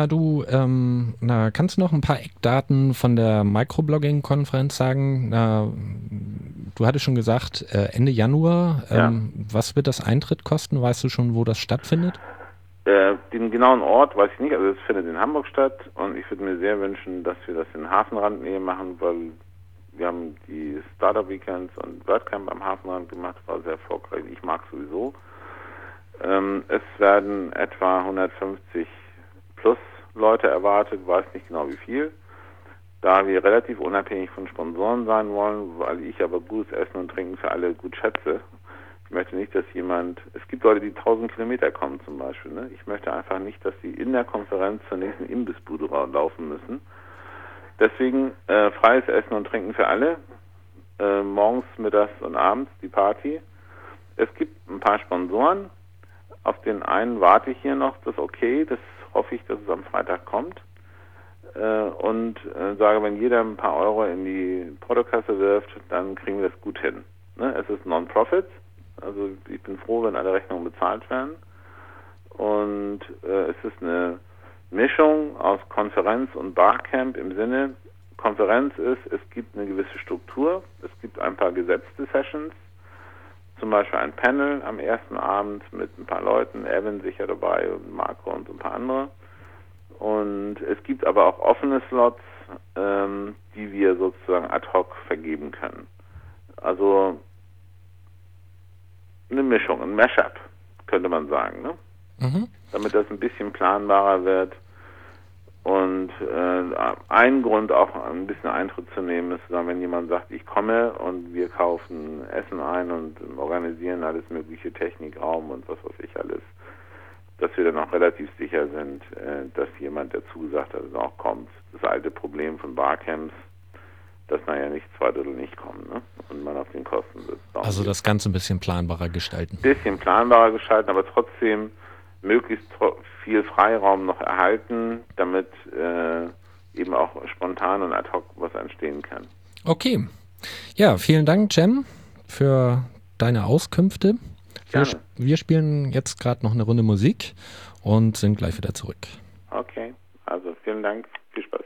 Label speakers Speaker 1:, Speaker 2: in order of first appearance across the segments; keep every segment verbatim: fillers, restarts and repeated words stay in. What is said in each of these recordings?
Speaker 1: Du, ähm, na, kannst du noch ein paar Eckdaten von der Microblogging-Konferenz sagen? Na, du hattest schon gesagt, äh, Ende Januar. Ähm, ja. Was wird das Eintritt kosten? Weißt du schon, wo das stattfindet?
Speaker 2: Äh, den genauen Ort weiß ich nicht. Also es findet in Hamburg statt und ich würde mir sehr wünschen, dass wir das in Hafenrandnähe machen, weil wir haben die Startup Weekends und WordCamp am Hafenrand gemacht, war sehr erfolgreich. Ich mag sowieso. Ähm, es werden etwa hundertfünfzig plus Leute erwartet, weiß nicht genau wie viel. Da wir relativ unabhängig von Sponsoren sein wollen, weil ich aber gutes Essen und Trinken für alle gut schätze. Ich möchte nicht, dass jemand, es gibt Leute, die tausend Kilometer kommen zum Beispiel. Ne? Ich möchte einfach nicht, dass sie in der Konferenz zur nächsten Imbissbude laufen müssen. Deswegen äh, freies Essen und Trinken für alle. Äh, morgens, mittags und abends die Party. Es gibt ein paar Sponsoren. Auf den einen warte ich hier noch, das ist okay, das hoffe ich, dass es am Freitag kommt. Äh, und äh, sage, wenn jeder ein paar Euro in die Portokasse wirft, dann kriegen wir das gut hin. Ne? Es ist Non-Profit, also ich bin froh, wenn alle Rechnungen bezahlt werden. Und äh, es ist eine Mischung aus Konferenz und Barcamp im Sinne, Konferenz ist, es gibt eine gewisse Struktur, es gibt ein paar gesetzte Sessions, zum Beispiel ein Panel am ersten Abend mit ein paar Leuten, Evan sicher dabei und Marco und ein paar andere. Und es gibt aber auch offene Slots, ähm, die wir sozusagen ad hoc vergeben können. Also eine Mischung, ein Mashup, könnte man sagen, ne? Mhm. Damit das ein bisschen planbarer wird. Und äh, ein Grund auch ein bisschen Eintritt zu nehmen ist, wenn jemand sagt, ich komme und wir kaufen Essen ein und organisieren alles mögliche, Technik, Raum und was weiß ich alles, dass wir dann auch relativ sicher sind, äh, dass jemand, der zugesagt hat, auch kommt. Das alte Problem von Barcamps, dass naja nicht zwei Drittel nicht kommen, ne? Und man auf den Kosten sitzt. Darum
Speaker 1: also das Ganze ein bisschen planbarer gestalten.
Speaker 2: Ein bisschen planbarer gestalten, aber trotzdem möglichst viel Freiraum noch erhalten, damit äh, eben auch spontan und ad hoc was entstehen kann.
Speaker 1: Okay. Ja, vielen Dank, Cem, für deine Auskünfte. Wir,
Speaker 2: Gerne.
Speaker 1: wir spielen jetzt gerade noch eine Runde Musik und sind gleich wieder zurück.
Speaker 2: Okay, also vielen Dank, viel Spaß.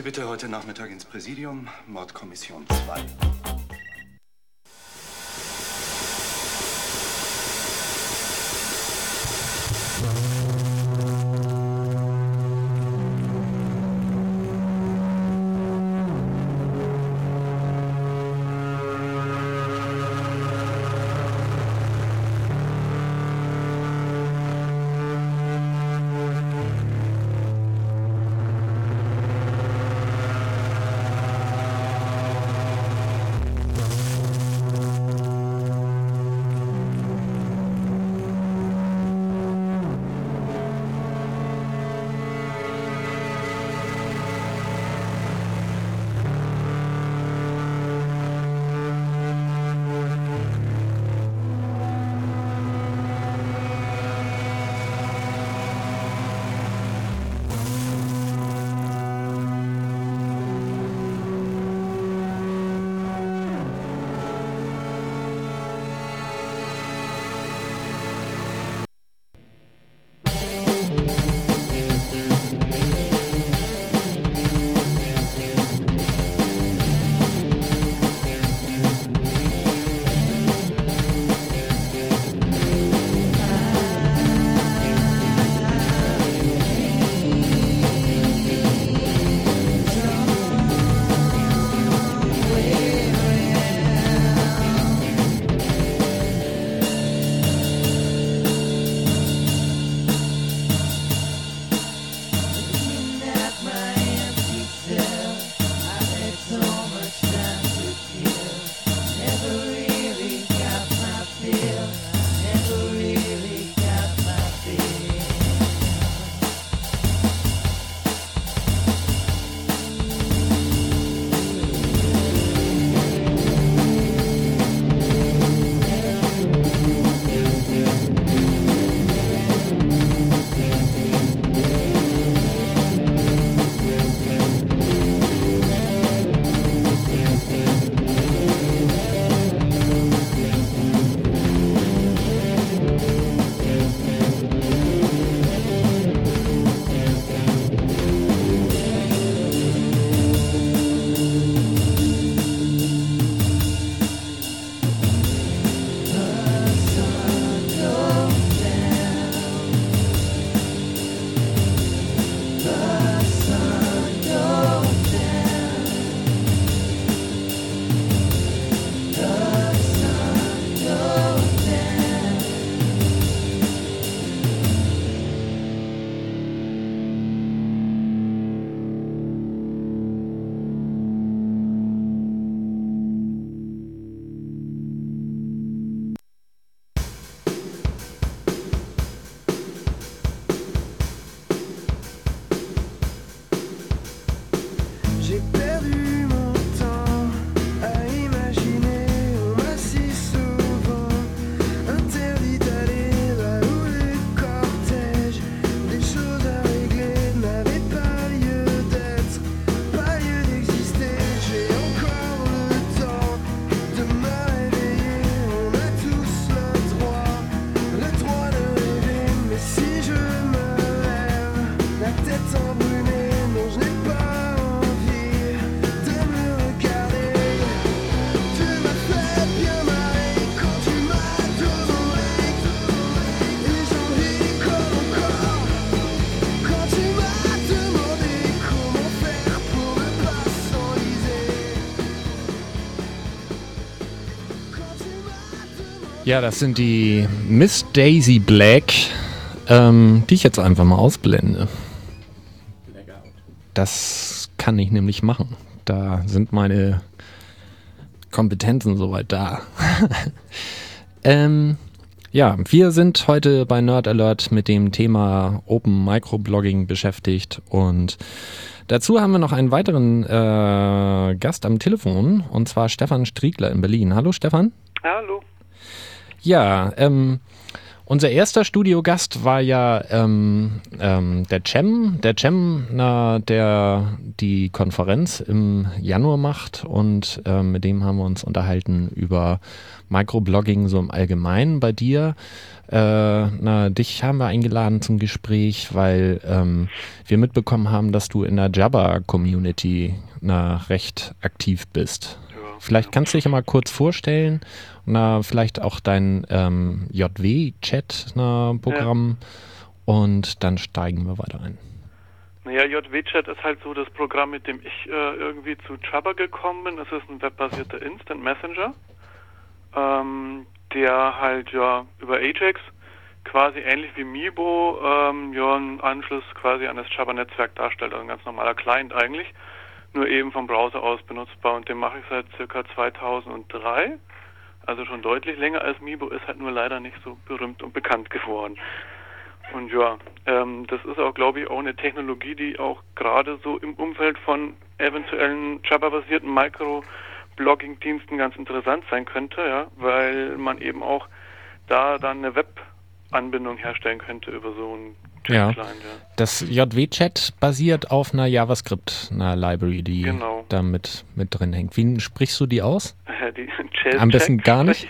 Speaker 3: Sie bitte heute Nachmittag ins Präsidium, Mordkommission zwei.
Speaker 1: Ja, das sind die Miss Daisy Black, ähm, die ich jetzt einfach mal ausblende. Das kann ich nämlich machen. Da sind meine Kompetenzen soweit da. ähm, ja, wir sind heute bei Nerd Alert mit dem Thema Open Microblogging beschäftigt und dazu haben wir noch einen weiteren äh, Gast am Telefon, und zwar Stefan Striegler in Berlin. Hallo Stefan.
Speaker 4: Hallo.
Speaker 1: Ja, ähm, Unser erster Studiogast war ja ähm, ähm, der Cem, der Cem, na, der die Konferenz im Januar macht und ähm, mit dem haben wir uns unterhalten über Microblogging so im Allgemeinen bei dir. Äh, na, dich haben wir eingeladen zum Gespräch, weil ähm, wir mitbekommen haben, dass du in der Jabber-Community na, recht aktiv bist. Ja, vielleicht ja. kannst du dich mal kurz vorstellen, na, vielleicht auch dein ähm, J W-Chat-Programm ja. und dann steigen wir weiter ein.
Speaker 4: Naja, J W-Chat ist halt so das Programm, mit dem ich äh, irgendwie zu Jabber gekommen bin. Es ist ein webbasierter Instant Messenger, ähm, der halt ja über Ajax quasi ähnlich wie Meebo ähm, ja einen Anschluss quasi an das Jabber-Netzwerk darstellt, also ein ganz normaler Client eigentlich, nur eben vom Browser aus benutzbar und den mache ich seit circa zweitausenddrei. Also schon deutlich länger als Meebo, ist halt nur leider nicht so berühmt und bekannt geworden. Und ja, ähm, das ist auch, glaube ich, auch eine Technologie, die auch gerade so im Umfeld von eventuellen Jabber-basierten Micro-Blogging-Diensten ganz interessant sein könnte, ja, weil man eben auch da dann eine Web-Anbindung herstellen könnte über so einen
Speaker 1: Ja,
Speaker 4: Client, ja.
Speaker 1: Das J W-Chat basiert auf einer JavaScript, einer Library, die
Speaker 4: genau.
Speaker 1: da mit, mit drin hängt. Wie sprichst du die aus?
Speaker 4: Die
Speaker 1: Am besten gar nicht.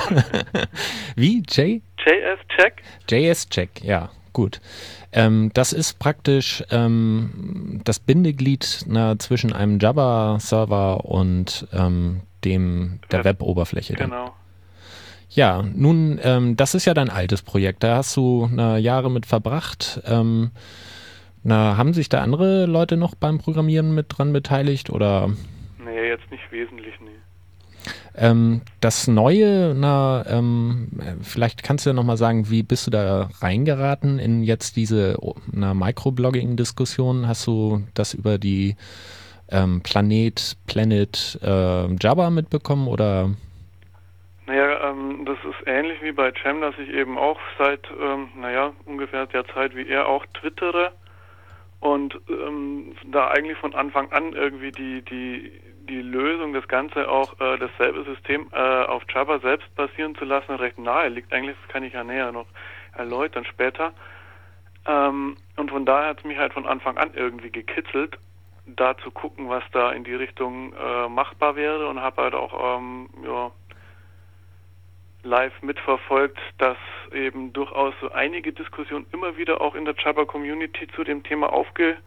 Speaker 1: Wie? J?
Speaker 4: J S-Check.
Speaker 1: J S-Check, ja, gut. Ähm, das ist praktisch ähm, das Bindeglied na, zwischen einem Jabber-Server und ähm, dem der Web Web-Oberfläche.
Speaker 4: Genau.
Speaker 1: Ja, nun, ähm, das ist ja dein altes Projekt. Da hast du na, Jahre mit verbracht. Ähm, na, haben sich da andere Leute noch beim Programmieren mit dran beteiligt oder?
Speaker 4: Nee, jetzt nicht wesentlich, nee.
Speaker 1: Ähm, das Neue, na, ähm, vielleicht kannst du ja nochmal sagen, wie bist du da reingeraten in jetzt diese na, Microblogging-Diskussion? Hast du das über die ähm, Planet, Planet äh, Jabber mitbekommen oder?
Speaker 4: Naja, ähm, das ist ähnlich wie bei Cem, dass ich eben auch seit, ähm, naja, ungefähr der Zeit wie er auch twittere und ähm, da eigentlich von Anfang an irgendwie die, die, die Lösung, das Ganze auch, äh, dasselbe System äh, auf Jabber selbst basieren zu lassen, recht nahe liegt. Eigentlich, das kann ich ja näher noch erläutern später. Ähm, und von daher hat es mich halt von Anfang an irgendwie gekitzelt, da zu gucken, was da in die Richtung äh, machbar wäre und habe halt auch, ähm, ja, live mitverfolgt, dass eben durchaus so einige Diskussionen immer wieder auch in der Jabber-Community zu dem Thema aufge,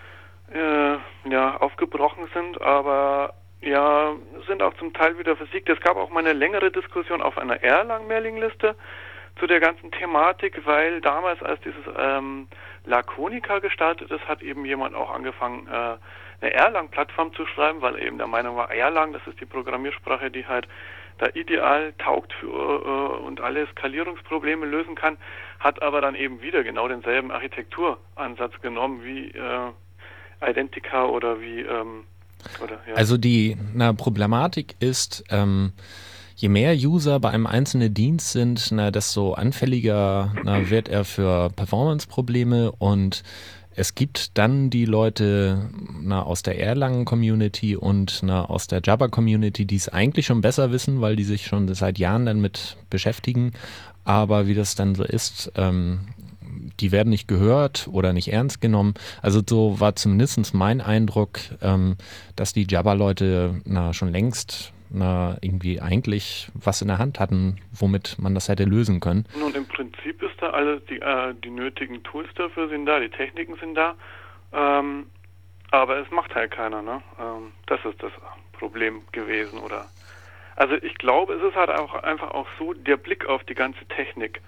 Speaker 4: äh, ja, aufgebrochen sind, aber ja, sind auch zum Teil wieder versiegt. Es gab auch mal eine längere Diskussion auf einer Erlang-Mailingliste zu der ganzen Thematik, weil damals, als dieses ähm, Laconica gestartet ist, hat eben jemand auch angefangen, äh, eine Erlang-Plattform zu schreiben, weil er eben der Meinung war, Erlang, das ist die Programmiersprache, die halt da ideal taugt für, äh, und alle Skalierungsprobleme lösen kann, hat aber dann eben wieder genau denselben Architekturansatz genommen wie äh, Identica oder wie ähm, oder, ja.
Speaker 1: Also die na, Problematik ist, ähm, je mehr User bei einem einzelnen Dienst sind, na, desto anfälliger na, wird er für Performance-Probleme und es gibt dann die Leute na, aus der Erlangen-Community und na, aus der Jabber-Community, die es eigentlich schon besser wissen, weil die sich schon seit Jahren damit beschäftigen. Aber wie das dann so ist, ähm, die werden nicht gehört oder nicht ernst genommen. Also so war zumindest mein Eindruck, ähm, dass die Jabber-Leute na, schon längst na, irgendwie eigentlich was in der Hand hatten, womit man das hätte lösen können.
Speaker 4: Nun, im Prinzip ist da alles, die, äh, die nötigen Tools dafür sind da, die Techniken sind da, ähm, aber es macht halt keiner, ne? Ähm, das ist das Problem gewesen, oder? Also ich glaube, es ist halt auch einfach auch so, der Blick auf die ganze Technik.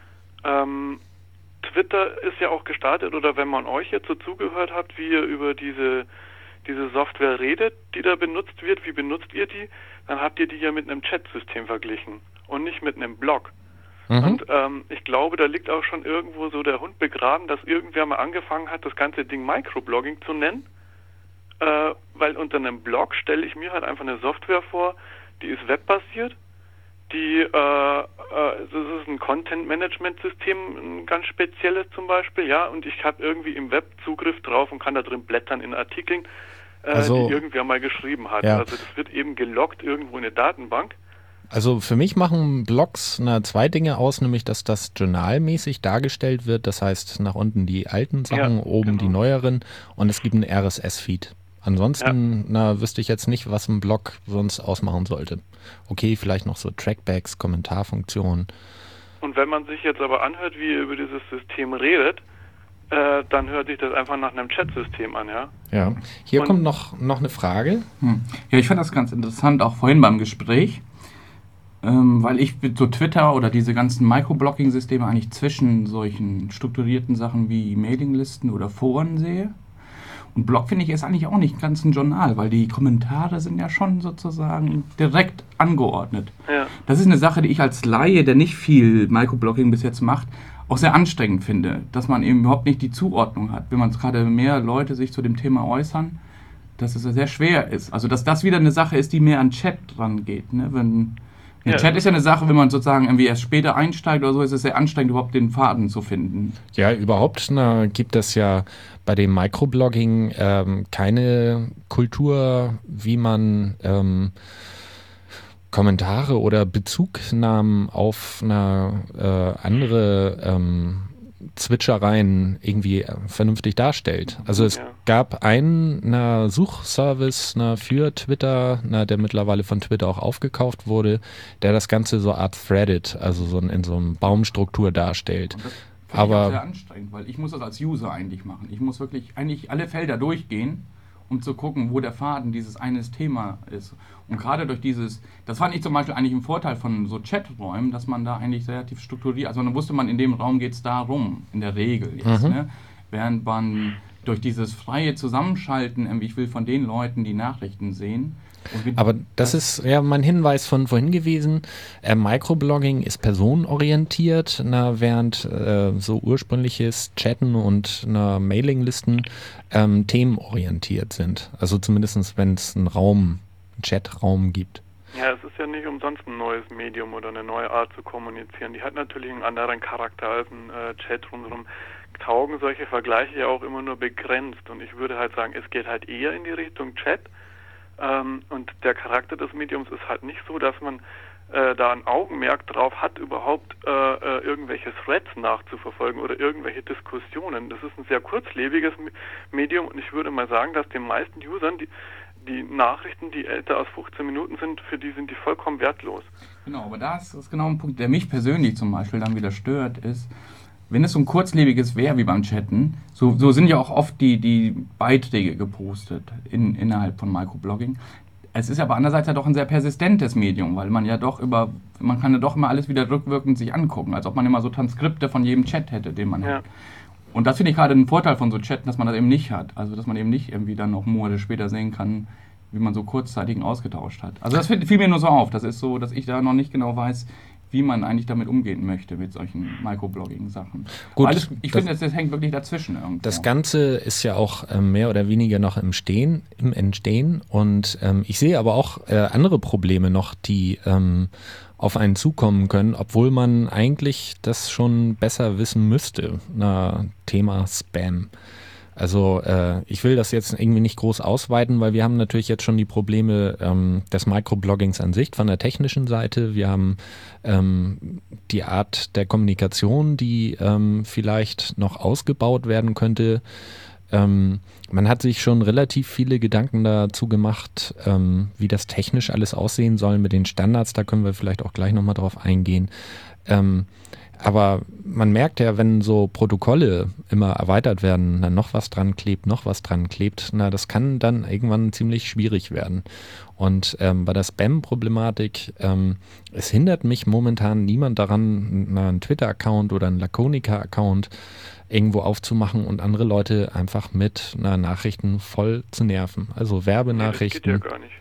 Speaker 4: Ähm, Twitter ist ja auch gestartet, oder wenn man euch jetzt so zugehört habt, wie ihr über diese diese Software redet, die da benutzt wird, wie benutzt ihr die, dann habt ihr die ja mit einem Chat-System verglichen und nicht mit einem Blog. Mhm. Und ähm, ich glaube, da liegt auch schon irgendwo so der Hund begraben, dass irgendwer mal angefangen hat, das ganze Ding Microblogging zu nennen, äh, weil unter einem Blog stelle ich mir halt einfach eine Software vor, die ist webbasiert, die, äh, äh, das ist ein Content-Management-System, ein ganz spezielles zum Beispiel, ja, und ich habe irgendwie im Web Zugriff drauf und kann da drin blättern in Artikeln, äh,
Speaker 1: also,
Speaker 4: die irgendwer mal geschrieben hat.
Speaker 1: Ja.
Speaker 4: Also das wird eben geloggt irgendwo in eine Datenbank.
Speaker 1: Also für mich machen Blogs na, zwei Dinge aus, nämlich dass das journalmäßig dargestellt wird, das heißt nach unten die alten Sachen,
Speaker 4: Ja,
Speaker 1: oben
Speaker 4: genau.
Speaker 1: die neueren und es gibt einen R S S-Feed. Ansonsten
Speaker 4: Ja.
Speaker 1: na, wüsste ich jetzt nicht, was ein Blog sonst ausmachen sollte. Okay, vielleicht noch so Trackbacks, Kommentarfunktionen.
Speaker 4: Und wenn man sich jetzt aber anhört, wie ihr über dieses System redet, äh, dann hört sich das einfach nach einem Chat-System an, ja?
Speaker 1: Ja. Hier
Speaker 4: Und-
Speaker 1: kommt noch, noch eine Frage.
Speaker 5: Hm. Ja, ich fand das ganz interessant, auch vorhin beim Gespräch, ähm, weil ich mit so Twitter oder diese ganzen Microblogging-Systeme eigentlich zwischen solchen strukturierten Sachen wie Mailinglisten oder Foren sehe. Und Blog, finde ich, ist eigentlich auch nicht ganz ein Journal, weil die Kommentare sind ja schon sozusagen direkt angeordnet.
Speaker 4: Ja.
Speaker 5: Das ist eine Sache, die ich als Laie, der nicht viel Microblogging bis jetzt macht, auch sehr anstrengend finde, dass man eben überhaupt nicht die Zuordnung hat. Wenn man gerade mehr Leute sich zu dem Thema äußern, dass es sehr schwer ist. Also dass das wieder eine Sache ist, die mehr an Chat dran geht. Ne? Wenn, ein
Speaker 4: Ja.
Speaker 5: Chat ist ja eine Sache, wenn man sozusagen irgendwie erst später einsteigt oder so, ist es sehr anstrengend, überhaupt den Faden zu finden.
Speaker 1: Ja, überhaupt na, gibt es ja bei dem Microblogging ähm, keine Kultur, wie man ähm, Kommentare oder Bezugnahmen auf eine äh, andere ähm, Zwitschereien irgendwie äh, vernünftig darstellt. Also es
Speaker 4: Ja.
Speaker 1: gab einen na, Suchservice na, für Twitter, na, der mittlerweile von Twitter auch aufgekauft wurde, der das Ganze so Art Threaded, also so in, in so einem Baumstruktur darstellt.
Speaker 5: Und das finde
Speaker 1: Aber-
Speaker 5: ich auch sehr anstrengend, weil ich muss das als User eigentlich machen. Ich muss wirklich eigentlich alle Felder durchgehen, um zu gucken, wo der Faden dieses eines Thema ist. Und gerade durch dieses, das fand ich zum Beispiel eigentlich ein Vorteil von so Chaträumen, dass man da eigentlich relativ strukturiert, also dann wusste man, in dem Raum geht es darum, in der Regel jetzt.
Speaker 1: Mhm.
Speaker 5: Ne? Während man durch dieses freie Zusammenschalten, irgendwie, ich will von den Leuten die Nachrichten sehen. Und mit-
Speaker 1: Aber das ist ja mein Hinweis von vorhin gewesen. Äh, Microblogging ist personenorientiert, na, während äh, so ursprüngliches Chatten und na, Mailinglisten ähm, themenorientiert sind. Also zumindest wenn es einen Raum, einen Chatraum gibt.
Speaker 4: Ja, es ist ja nicht umsonst ein neues Medium oder eine neue Art zu kommunizieren. Die hat natürlich einen anderen Charakter als ein äh, Chat rundherum. Taugen solche Vergleiche ja auch immer nur begrenzt. Und ich würde halt sagen, es geht halt eher in die Richtung Chat. Ähm, und der Charakter des Mediums ist halt nicht so, dass man äh, da ein Augenmerk drauf hat, überhaupt äh, äh, irgendwelche Threads nachzuverfolgen oder irgendwelche Diskussionen. Das ist ein sehr kurzlebiges Me- Medium und ich würde mal sagen, dass den meisten Usern die, die Nachrichten, die älter als fünfzehn Minuten sind, für die sind die vollkommen wertlos.
Speaker 5: Genau, aber das ist genau ein Punkt, der mich persönlich zum Beispiel dann wieder stört, ist, wenn es so ein kurzlebiges wäre wie beim Chatten, so, so sind ja auch oft die, die Beiträge gepostet in, innerhalb von Microblogging. Es ist aber andererseits ja doch ein sehr persistentes Medium, weil man ja doch über, man kann ja doch immer alles wieder rückwirkend sich angucken, als ob man immer so Transkripte von jedem Chat hätte, den man
Speaker 4: Ja.
Speaker 5: hat. Und das finde ich gerade ein Vorteil von so Chatten, dass man das eben nicht hat. Also dass man eben nicht irgendwie dann noch Monate später sehen kann, wie man so kurzzeitig ausgetauscht hat. Also das fiel mir nur so auf. Das ist so, dass ich da noch nicht genau weiß, wie man eigentlich damit umgehen möchte mit solchen Microblogging-Sachen.
Speaker 1: Gut,
Speaker 5: Weil das, ich
Speaker 1: das-
Speaker 5: finde, das, das hängt wirklich dazwischen irgendwo.
Speaker 1: Das Ganze ist ja auch ähm, mehr oder weniger noch im Stehen, im Entstehen und ähm, ich sehe aber auch äh, andere Probleme noch, die ähm, auf einen zukommen können, obwohl man eigentlich das schon besser wissen müsste. Na, Thema Spam. Also äh, ich will das jetzt irgendwie nicht groß ausweiten, weil wir haben natürlich jetzt schon die Probleme ähm, des Microbloggings an sich von der technischen Seite. Wir haben ähm, die Art der Kommunikation, die ähm, vielleicht noch ausgebaut werden könnte. Ähm, man hat sich schon relativ viele Gedanken dazu gemacht, ähm, wie das technisch alles aussehen soll mit den Standards. Da können wir vielleicht auch gleich nochmal drauf eingehen. Ähm, aber man merkt ja, wenn so Protokolle immer erweitert werden, dann noch was dran klebt, noch was dran klebt, na, das kann dann irgendwann ziemlich schwierig werden. Und ähm, bei der Spam-Problematik, ähm, es hindert mich momentan niemand daran, na, einen Twitter-Account oder einen Laconica-Account irgendwo aufzumachen und andere Leute einfach mit na, Nachrichten voll zu nerven. Also
Speaker 4: Nee, das
Speaker 1: Werbenachrichten.
Speaker 4: geht ja gar nicht.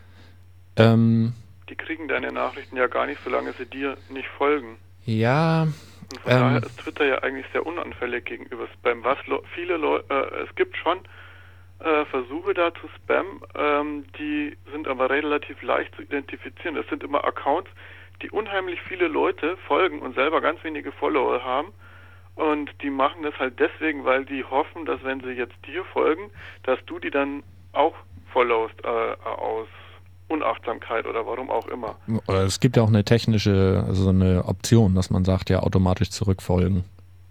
Speaker 1: ähm,
Speaker 4: Die kriegen deine Nachrichten ja gar nicht, solange sie dir nicht folgen.
Speaker 1: ja,
Speaker 4: Und von
Speaker 1: Ähm.
Speaker 4: daher ist Twitter ja eigentlich sehr unanfällig gegenüber Spam. Was lo- viele Leute, äh, es gibt schon äh, Versuche da zu spammen, ähm, die sind aber relativ leicht zu identifizieren. Das sind immer Accounts, die unheimlich viele Leute folgen und selber ganz wenige Follower haben. Und die machen das halt deswegen, weil die hoffen, dass wenn sie jetzt dir folgen, dass du die dann auch followst äh, aus Unachtsamkeit oder warum auch immer.
Speaker 1: Es gibt ja auch eine technische, also eine Option, dass man sagt, ja, automatisch zurückfolgen.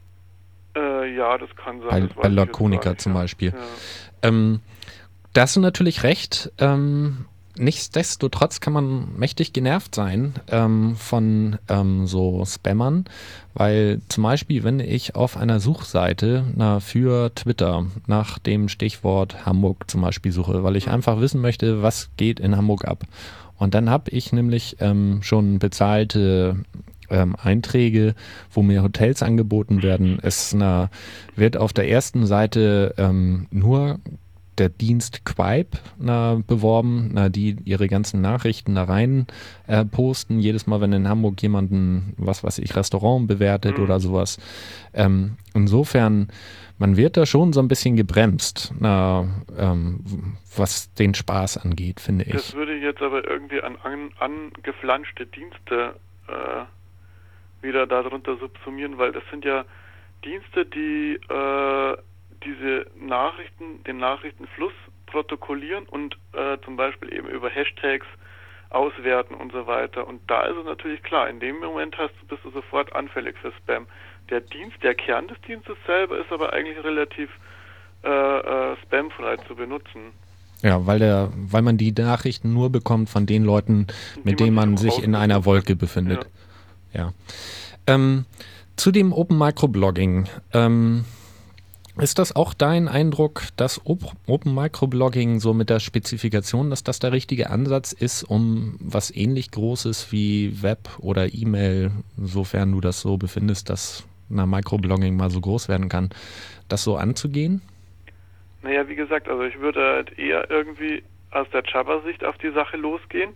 Speaker 4: Äh, ja, das kann sein.
Speaker 1: Bei,
Speaker 4: das
Speaker 1: bei
Speaker 4: weiß ich jetzt
Speaker 1: Laconica
Speaker 4: gar nicht,
Speaker 1: zum
Speaker 4: ja.
Speaker 1: Beispiel.
Speaker 4: Ja.
Speaker 1: Ähm, da hast du natürlich recht. Ähm, nichtsdestotrotz kann man mächtig genervt sein ähm, von ähm, so Spammern, weil zum Beispiel, wenn ich auf einer Suchseite na, für Twitter nach dem Stichwort Hamburg zum Beispiel suche, weil ich
Speaker 4: Mhm.
Speaker 1: einfach wissen möchte, was geht in Hamburg ab. Und dann habe ich nämlich ähm, schon bezahlte ähm, Einträge, wo mir Hotels angeboten werden. Es na, wird auf der ersten Seite ähm, nur der Dienst Quipe na, beworben, na, die ihre ganzen Nachrichten da rein äh, posten. Jedes Mal, wenn in Hamburg jemanden, was weiß ich, Restaurant bewertet
Speaker 4: Mhm.
Speaker 1: oder sowas. Ähm, insofern, man wird da schon so ein bisschen gebremst, na, ähm, was den Spaß angeht, finde
Speaker 4: Das
Speaker 1: ich.
Speaker 4: würde ich jetzt aber irgendwie an, an angeflanschte Dienste äh, wieder darunter subsumieren, weil das sind ja Dienste, die äh, diese Nachrichten, den Nachrichtenfluss protokollieren und äh, zum Beispiel eben über Hashtags auswerten und so weiter. Und da ist es natürlich klar, in dem Moment hast du, bist du sofort anfällig für Spam. Der Dienst, der Kern des Dienstes selber ist aber eigentlich relativ äh, äh, spamfrei zu benutzen.
Speaker 1: Ja, weil der, weil man die Nachrichten nur bekommt von den Leuten, mit
Speaker 4: Die
Speaker 1: denen
Speaker 4: man
Speaker 1: man
Speaker 4: sich
Speaker 1: sich in einer
Speaker 4: ausgesucht
Speaker 1: Wolke
Speaker 4: hat.
Speaker 1: befindet. Ja. Ähm, zu dem Open Microblogging. Ähm, ist das auch dein Eindruck, dass Op- Open Microblogging so mit der Spezifikation, dass das der richtige Ansatz ist, um was ähnlich Großes wie Web oder E-Mail, sofern du das so befindest, dass na, Microblogging mal so groß werden kann, das so anzugehen?
Speaker 4: Naja, wie gesagt, also ich würde halt eher irgendwie aus der Jabber-Sicht auf die Sache losgehen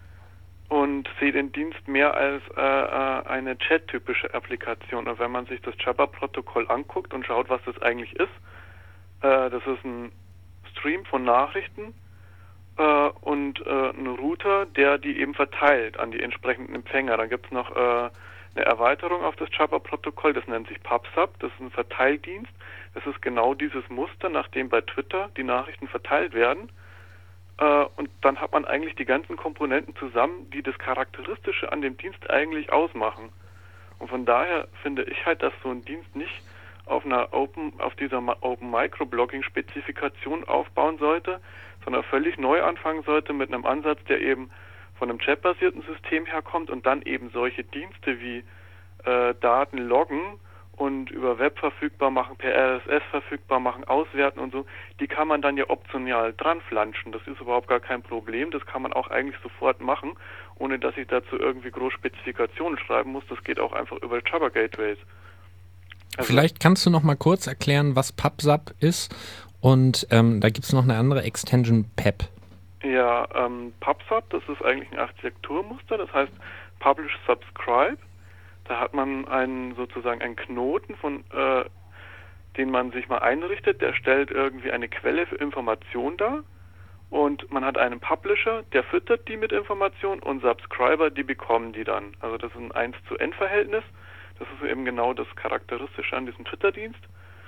Speaker 4: und sehe den Dienst mehr als äh, äh, eine Chat-typische Applikation. Und wenn man sich das Jabber-Protokoll anguckt und schaut, was das eigentlich ist, äh, das ist ein Stream von Nachrichten äh, und äh, ein Router, der die eben verteilt an die entsprechenden Empfänger. Dann gibt es noch äh, eine Erweiterung auf das Jabber-Protokoll, das nennt sich PubSub, das ist ein Verteildienst. Das ist genau dieses Muster, nach dem bei Twitter die Nachrichten verteilt werden. Äh, und dann hat man eigentlich die ganzen Komponenten zusammen, die das Charakteristische an dem Dienst eigentlich ausmachen. Und von daher finde ich halt, dass so ein Dienst nicht auf einer Open, auf dieser Open Microblogging Spezifikation aufbauen sollte, sondern völlig neu anfangen sollte mit einem Ansatz, der eben von einem chatbasierten System herkommt und dann eben solche Dienste wie äh, Daten loggen und über Web verfügbar machen, per R S S verfügbar machen, auswerten und so, die kann man dann ja optional dran flanschen. Das ist überhaupt gar kein Problem. Das kann man auch eigentlich sofort machen, ohne dass ich dazu irgendwie groß Spezifikationen schreiben muss. Das geht auch einfach über Jabber Gateways. Also,
Speaker 1: Vielleicht kannst du noch mal kurz erklären, was PubSub ist und ähm, da gibt es noch eine andere Extension, P E P.
Speaker 4: Ja, ähm, PubSub, das ist eigentlich ein Architekturmuster, das heißt Publish Subscribe. Da hat man einen sozusagen einen Knoten, von äh, den man sich mal einrichtet, der stellt irgendwie eine Quelle für Information dar und man hat einen Publisher, der füttert die mit Information und Subscriber, die bekommen die dann. Also das ist ein eins zu N Verhältnis. Das ist eben genau das Charakteristische an diesem Twitter-Dienst.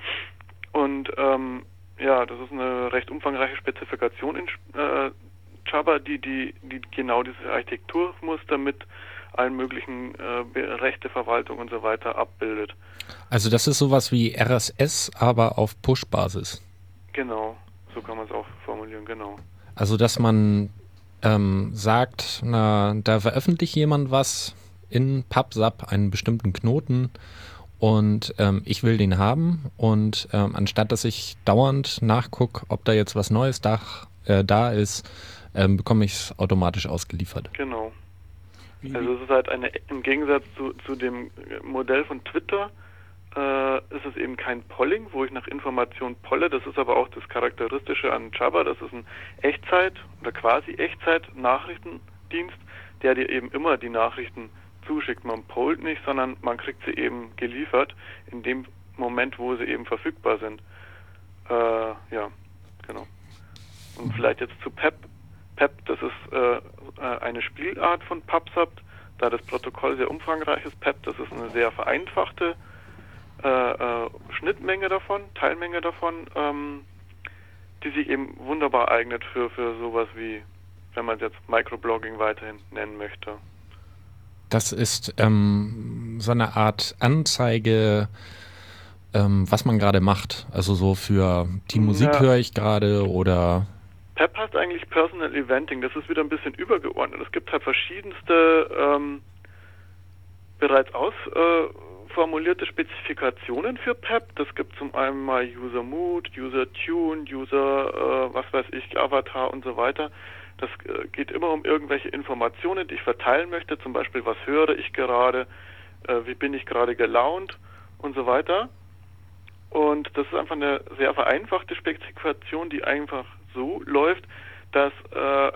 Speaker 4: Und ähm, ja, das ist eine recht umfangreiche Spezifikation in äh, Jabber, die, die, die genau dieses Architekturmuster mit allen möglichen äh, Rechteverwaltung und so weiter abbildet.
Speaker 1: Also das ist sowas wie R S S, aber auf Push-Basis.
Speaker 4: Genau, so kann man es auch formulieren, genau.
Speaker 1: Also dass man ähm, sagt, na, da veröffentlicht jemand was in PubSub, einen bestimmten Knoten und ähm, ich will den haben und ähm, anstatt dass ich dauernd nachgucke, ob da jetzt was Neues da, äh, da ist, ähm, bekomme ich es automatisch ausgeliefert.
Speaker 4: Genau. Also es ist halt eine, im Gegensatz zu, zu dem Modell von Twitter, äh, ist es eben kein Polling, wo ich nach Informationen polle. Das ist aber auch das Charakteristische an Jabber. Das ist ein Echtzeit- oder quasi Echtzeit-Nachrichtendienst, der dir eben immer die Nachrichten zuschickt. Man pollt nicht, sondern man kriegt sie eben geliefert in dem Moment, wo sie eben verfügbar sind. Äh, ja, genau. Und vielleicht jetzt zu P E P. P E P, das ist äh, eine Spielart von PubSub, da das Protokoll sehr umfangreich ist. P E P, das ist eine sehr vereinfachte äh, äh, Schnittmenge davon, Teilmenge davon, ähm, die sich eben wunderbar eignet für, für sowas wie wenn man es jetzt Microblogging weiterhin nennen möchte.
Speaker 1: Das ist ähm, so eine Art Anzeige, ähm, was man gerade macht. Also so für die Musik
Speaker 4: Ja.
Speaker 1: höre ich gerade oder...
Speaker 4: P E P heißt eigentlich Personal Eventing. Das ist wieder ein bisschen übergeordnet. Es gibt halt verschiedenste ähm, bereits ausformulierte äh, Spezifikationen für P E P. Das gibt zum einen mal User Mood, User Tune, User, äh, was weiß ich, Avatar und so weiter. Das äh, geht immer um irgendwelche Informationen, die ich verteilen möchte. Zum Beispiel, was höre ich gerade, äh, wie bin ich gerade gelaunt und so weiter. Und das ist einfach eine sehr vereinfachte Spezifikation, die einfach so läuft, dass äh,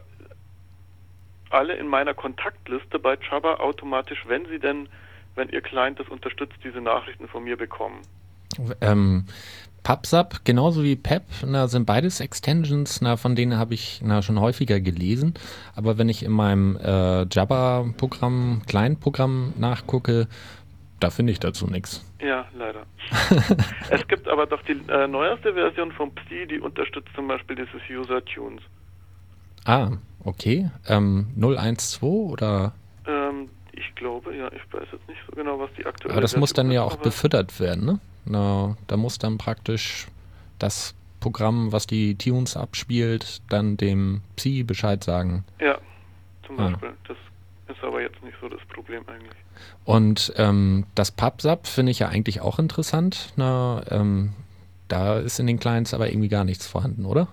Speaker 4: alle in meiner Kontaktliste bei Jabber automatisch, wenn sie denn, wenn ihr Client das unterstützt, diese Nachrichten von mir bekommen.
Speaker 1: Ähm, PubSub, genauso wie P E P, na, sind beides Extensions, na, von denen habe ich na, schon häufiger gelesen. Aber wenn ich in meinem äh, Jabber-Programm, Client-Programm nachgucke, da finde ich dazu nichts.
Speaker 4: Ja, leider. Es gibt aber doch die äh, neueste Version von Psi, die unterstützt zum Beispiel dieses User Tunes.
Speaker 1: Ah, okay. Ähm, null eins zwei oder?
Speaker 4: Ähm, ich glaube, ja, ich weiß jetzt nicht so genau, was die aktuelle
Speaker 1: Aber das
Speaker 4: Version
Speaker 1: muss dann ja
Speaker 4: ist,
Speaker 1: auch
Speaker 4: aber-
Speaker 1: befüttert werden, ne? Na, da muss dann praktisch das Programm, was die Tunes abspielt, dann dem Psi Bescheid sagen.
Speaker 4: Ja, zum
Speaker 1: Ah.
Speaker 4: Beispiel. Das ist aber jetzt nicht so das Problem eigentlich.
Speaker 1: Und ähm, das PubSub finde ich ja eigentlich auch interessant. Na, ähm, da ist in den Clients aber irgendwie gar nichts vorhanden, oder?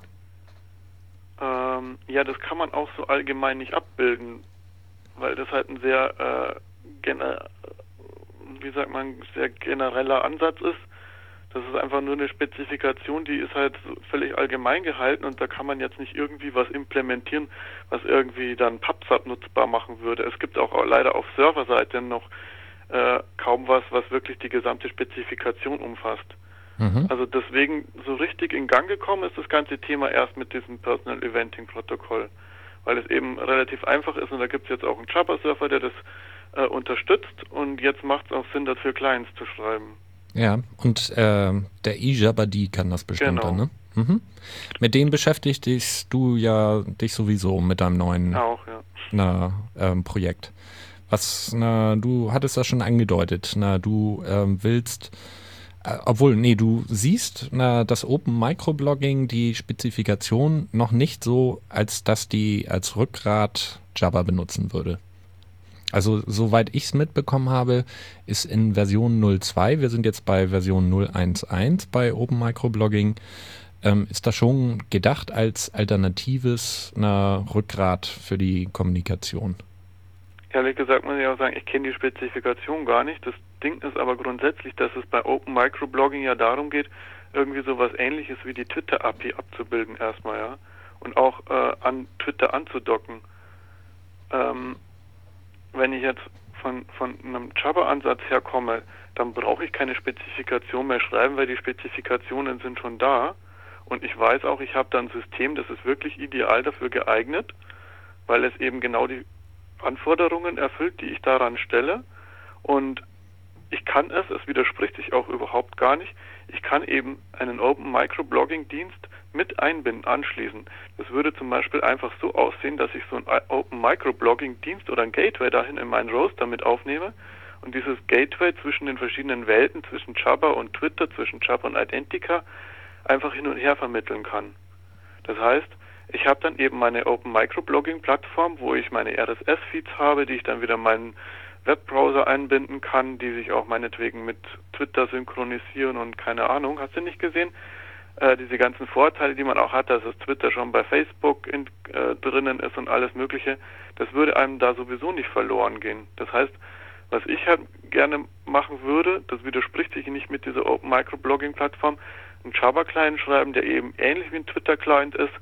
Speaker 4: Ähm, ja, das kann man auch so allgemein nicht abbilden, weil das halt ein sehr, äh, gener wie sagt man, sehr genereller Ansatz ist. Das ist einfach nur eine Spezifikation, die ist halt so völlig allgemein gehalten und da kann man jetzt nicht irgendwie was implementieren, was irgendwie dann PubSub nutzbar machen würde. Es gibt auch leider auf Serverseite noch äh, kaum was, was wirklich die gesamte Spezifikation umfasst.
Speaker 1: Mhm.
Speaker 4: Also deswegen so richtig in Gang gekommen ist das ganze Thema erst mit diesem Personal Eventing Protokoll, weil es eben relativ einfach ist und da gibt es jetzt auch einen Jabber-Server, der das äh, unterstützt und jetzt macht es auch Sinn, das für Clients zu schreiben.
Speaker 1: Ja, und äh, der eJabber.D kann das bestimmt
Speaker 4: Genau.
Speaker 1: dann, ne? Mhm. Mit denen beschäftigst dich du ja dich sowieso mit deinem neuen
Speaker 4: Auch, ja.
Speaker 1: na, ähm, Projekt. Was, na, du hattest das schon angedeutet, na, du ähm, willst, äh, obwohl, nee, du siehst, na, das Open Microblogging, die Spezifikation noch nicht so, als dass die als Rückgrat Jabber benutzen würde. Also, soweit ich es mitbekommen habe, ist in Version null Punkt zwei, wir sind jetzt bei Version null Punkt eins Punkt eins bei Open Microblogging, ähm, ist das schon gedacht als alternatives na, Rückgrat für die Kommunikation.
Speaker 4: Ehrlich gesagt muss ich auch sagen, ich kenne die Spezifikation gar nicht. Das Ding ist aber grundsätzlich, dass es bei Open Microblogging ja darum geht, irgendwie sowas Ähnliches wie die Twitter-A P I abzubilden erstmal, ja. Und auch äh, an Twitter anzudocken. Ähm, wenn ich jetzt von, von einem Jabber-Ansatz herkomme, dann brauche ich keine Spezifikation mehr schreiben, weil die Spezifikationen sind schon da. Und ich weiß auch, ich habe da ein System, das ist wirklich ideal dafür geeignet, weil es eben genau die Anforderungen erfüllt, die ich daran stelle. Und ich kann es, es widerspricht sich auch überhaupt gar nicht, ich kann eben einen Open Microblogging Dienst mit einbinden, anschließen. Das würde zum Beispiel einfach so aussehen, dass ich so einen Open Microblogging Dienst oder ein Gateway dahin in meinen Roaster mit aufnehme und dieses Gateway zwischen den verschiedenen Welten, zwischen Jabber und Twitter, zwischen Jabber und Identica einfach hin und her vermitteln kann. Das heißt, ich habe dann eben meine Open Microblogging Plattform, wo ich meine R S S-Feeds habe, die ich dann wieder meinen Webbrowser einbinden kann, die sich auch meinetwegen mit Twitter synchronisieren und keine Ahnung, hast du nicht gesehen? Äh, diese ganzen Vorteile, die man auch hat, dass es Twitter schon bei Facebook in, äh, drinnen ist und alles Mögliche, das würde einem da sowieso nicht verloren gehen. Das heißt, was ich halt gerne machen würde, das widerspricht sich nicht mit dieser Open Microblogging Plattform, einen Jabber-Client schreiben, der eben ähnlich wie ein Twitter-Client ist,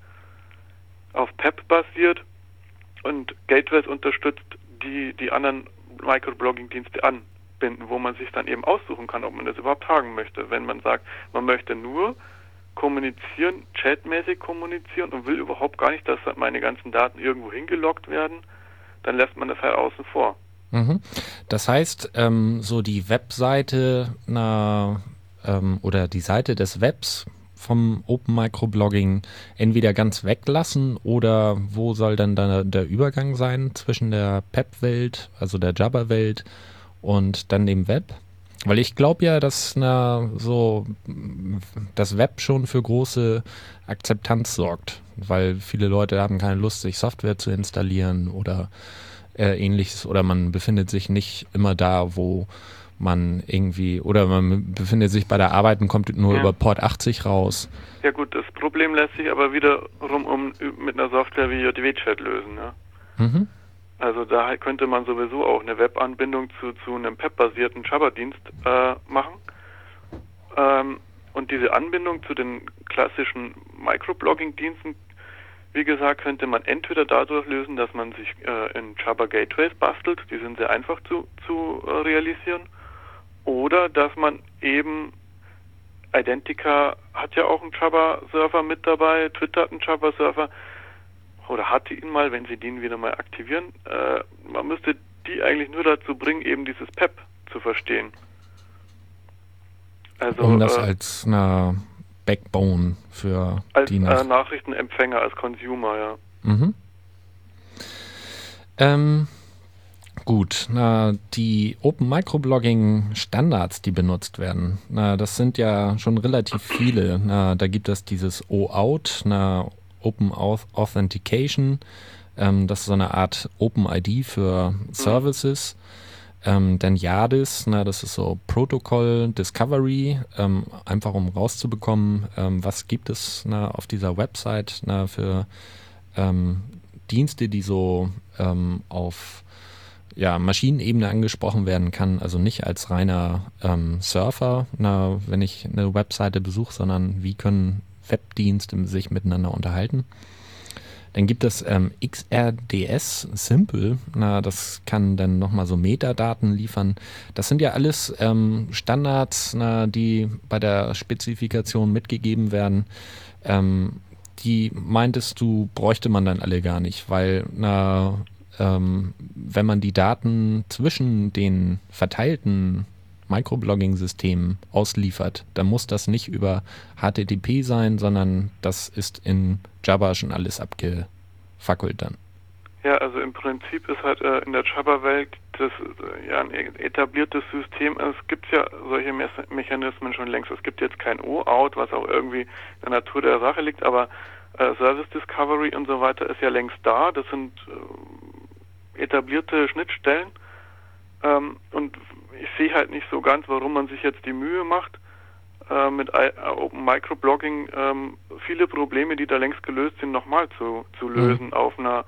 Speaker 4: auf P E P basiert und Gateways unterstützt, die die anderen Microblogging-Dienste anbinden, wo man sich dann eben aussuchen kann, ob man das überhaupt haben möchte. Wenn man sagt, man möchte nur kommunizieren, chatmäßig kommunizieren und will überhaupt gar nicht, dass meine ganzen Daten irgendwo hingeloggt werden, dann lässt man das halt außen vor.
Speaker 1: Mhm. Das heißt, ähm, so die Webseite na, ähm, oder die Seite des Webs vom Open Microblogging entweder ganz weglassen oder wo soll dann da der Übergang sein zwischen der P E P-Welt, also der Jabber-Welt und dann dem Web? Weil ich glaube ja, dass na, so das Web schon für große Akzeptanz sorgt, weil viele Leute haben keine Lust, sich Software zu installieren oder äh, ähnliches, oder man befindet sich nicht immer da, wo man irgendwie, oder man befindet sich bei der Arbeit und kommt nur
Speaker 4: ja.
Speaker 1: über Port achtzig raus.
Speaker 4: Ja gut, das Problem lässt sich aber wiederum um, mit einer Software wie J W Chat lösen. Ja?
Speaker 1: Mhm.
Speaker 4: Also da könnte man sowieso auch eine Webanbindung zu, zu einem P E P-basierten Jabber-Dienst äh, machen. Ähm, und diese Anbindung zu den klassischen Microblogging-Diensten, wie gesagt, könnte man entweder dadurch lösen, dass man sich äh, in Jabber-Gateways bastelt, die sind sehr einfach zu, zu äh, realisieren, oder dass man eben, Identica hat ja auch einen Jabber-Server mit dabei, Twitter hat einen Jabber-Server, oder hatte ihn mal, wenn sie den wieder mal aktivieren. Äh, man müsste die eigentlich nur dazu bringen, eben dieses P E P zu verstehen. Also,
Speaker 1: um das
Speaker 4: äh,
Speaker 1: als eine Backbone für
Speaker 4: als
Speaker 1: die nach
Speaker 4: äh, Nachrichtenempfänger, als Consumer, ja.
Speaker 1: Mhm. Ähm, gut, na, die Open Microblogging Standards, die benutzt werden, na, das sind ja schon relativ viele. Na, da gibt es dieses O Auth, na, Open Authentication, ähm, das ist so eine Art Open I D für Services. Ähm, dann Yardis, na, das ist so Protocol Discovery, ähm, einfach um rauszubekommen, ähm, was gibt es na, auf dieser Website na, für ähm, Dienste, die so ähm, auf ja, Maschinenebene angesprochen werden kann, also nicht als reiner ähm, Surfer, na, wenn ich eine Webseite besuche, sondern wie können Webdienste sich miteinander unterhalten. Dann gibt es ähm, X R D S Simple, na, das kann dann nochmal so Metadaten liefern. Das sind ja alles ähm, Standards, na, die bei der Spezifikation mitgegeben werden. Ähm, die meintest du, bräuchte man dann alle gar nicht, weil na, ähm, wenn man die Daten zwischen den verteilten Microblogging-Systemen ausliefert, dann muss das nicht über H T T P sein, sondern das ist in Jabber schon alles abgefackelt dann.
Speaker 4: Ja, also im Prinzip ist halt äh, in der Jabber-Welt das äh, ja ein etabliertes System. Es gibt ja solche Me- Mechanismen schon längst. Es gibt jetzt kein O Auth, was auch irgendwie in der Natur der Sache liegt, aber äh, Service Discovery und so weiter ist ja längst da. Das sind äh, etablierte Schnittstellen. Ähm, und ich sehe halt nicht so ganz, warum man sich jetzt die Mühe macht, äh, mit I- Open Microblogging ähm, viele Probleme, die da längst gelöst sind, nochmal zu, zu lösen mhm. auf einer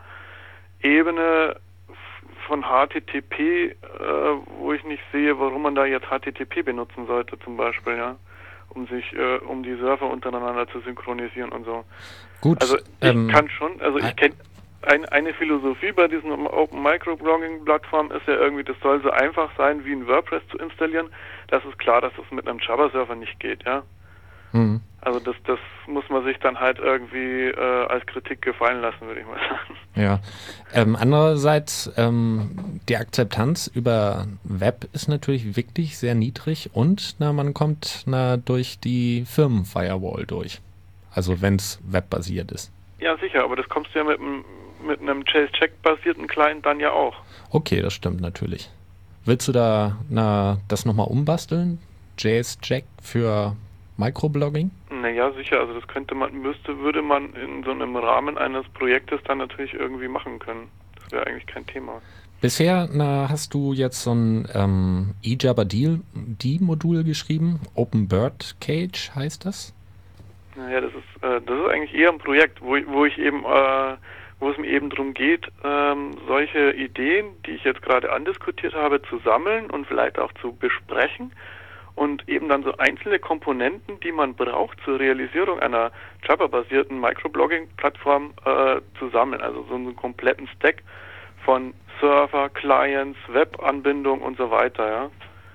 Speaker 4: Ebene von H T T P, äh, wo ich nicht sehe, warum man da jetzt H T T P benutzen sollte zum Beispiel, ja, um sich, äh, um die Server untereinander zu synchronisieren und so.
Speaker 1: Gut.
Speaker 4: Also ich
Speaker 1: ähm,
Speaker 4: kann schon, also ich kenne Ein, eine Philosophie bei diesen Open Microblogging Plattformen ist ja irgendwie, das soll so einfach sein, wie ein WordPress zu installieren. Das ist klar, dass das mit einem Jabber-Server nicht geht, ja.
Speaker 1: Mhm.
Speaker 4: Also das, das muss man sich dann halt irgendwie äh, als Kritik gefallen lassen, würde ich mal sagen.
Speaker 1: Ja. Ähm, andererseits, ähm, die Akzeptanz über Web ist natürlich wirklich sehr niedrig und na, man kommt na, durch die Firmen-Firewall durch. Also wenn es webbasiert ist.
Speaker 4: Ja, sicher, aber das kommst du ja mit einem mit einem J S Check-basierten Client dann ja auch.
Speaker 1: Okay, das stimmt natürlich. Willst du da na, das nochmal umbasteln? J S Check für Microblogging?
Speaker 4: Naja, sicher, also das könnte man, müsste, würde man in so einem Rahmen eines Projektes dann natürlich irgendwie machen können. Das wäre eigentlich kein Thema.
Speaker 1: Bisher na, hast du jetzt so ein ähm, eJabber-D-Modul geschrieben, Open Bird Cage heißt das?
Speaker 4: Naja, das ist, äh, das ist eigentlich eher ein Projekt, wo, wo ich eben äh, wo es mir eben darum geht, ähm, solche Ideen, die ich jetzt gerade andiskutiert habe, zu sammeln und vielleicht auch zu besprechen und eben dann so einzelne Komponenten, die man braucht zur Realisierung einer Jabber-basierten Microblogging-Plattform äh, zu sammeln. Also so einen kompletten Stack von Server, Clients, Webanbindung und so weiter. Ja.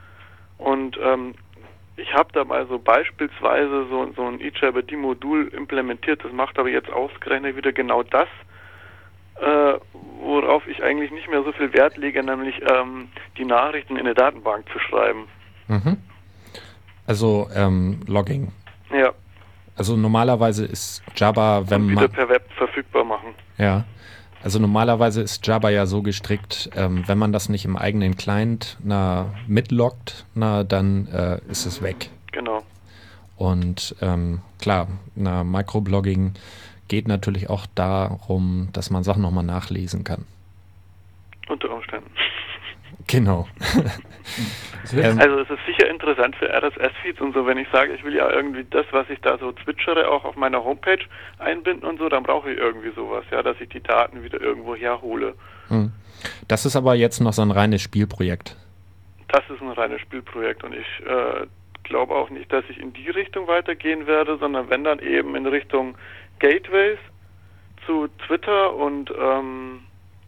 Speaker 4: Und ähm, ich habe da mal so beispielsweise so, so ein eJabber-D-Modul implementiert. Das macht aber jetzt ausgerechnet wieder genau das, Äh, worauf ich eigentlich nicht mehr so viel Wert lege, nämlich ähm, die Nachrichten in eine Datenbank zu schreiben.
Speaker 1: Mhm. Also ähm, Logging.
Speaker 4: Ja.
Speaker 1: Also normalerweise ist Jabber, wenn
Speaker 4: und
Speaker 1: man...
Speaker 4: wieder per Web verfügbar machen.
Speaker 1: Ja, also normalerweise ist Jabber ja so gestrickt, ähm, wenn man das nicht im eigenen Client na, mitloggt, na, dann äh, ist es weg.
Speaker 4: Genau.
Speaker 1: Und ähm, klar, na, Microblogging geht natürlich auch darum, dass man Sachen nochmal nachlesen kann.
Speaker 4: Unter Umständen.
Speaker 1: Genau.
Speaker 4: ähm, also es ist sicher interessant für R S S-Feeds und so, wenn ich sage, ich will ja irgendwie das, was ich da so zwitschere, auch auf meiner Homepage einbinden und so, dann brauche ich irgendwie sowas, ja, dass ich die Daten wieder irgendwo herhole.
Speaker 1: Das ist aber jetzt noch so ein reines Spielprojekt.
Speaker 4: Das ist ein reines Spielprojekt und ich äh, glaube auch nicht, dass ich in die Richtung weitergehen werde, sondern wenn dann eben in Richtung Gateways zu Twitter und ähm,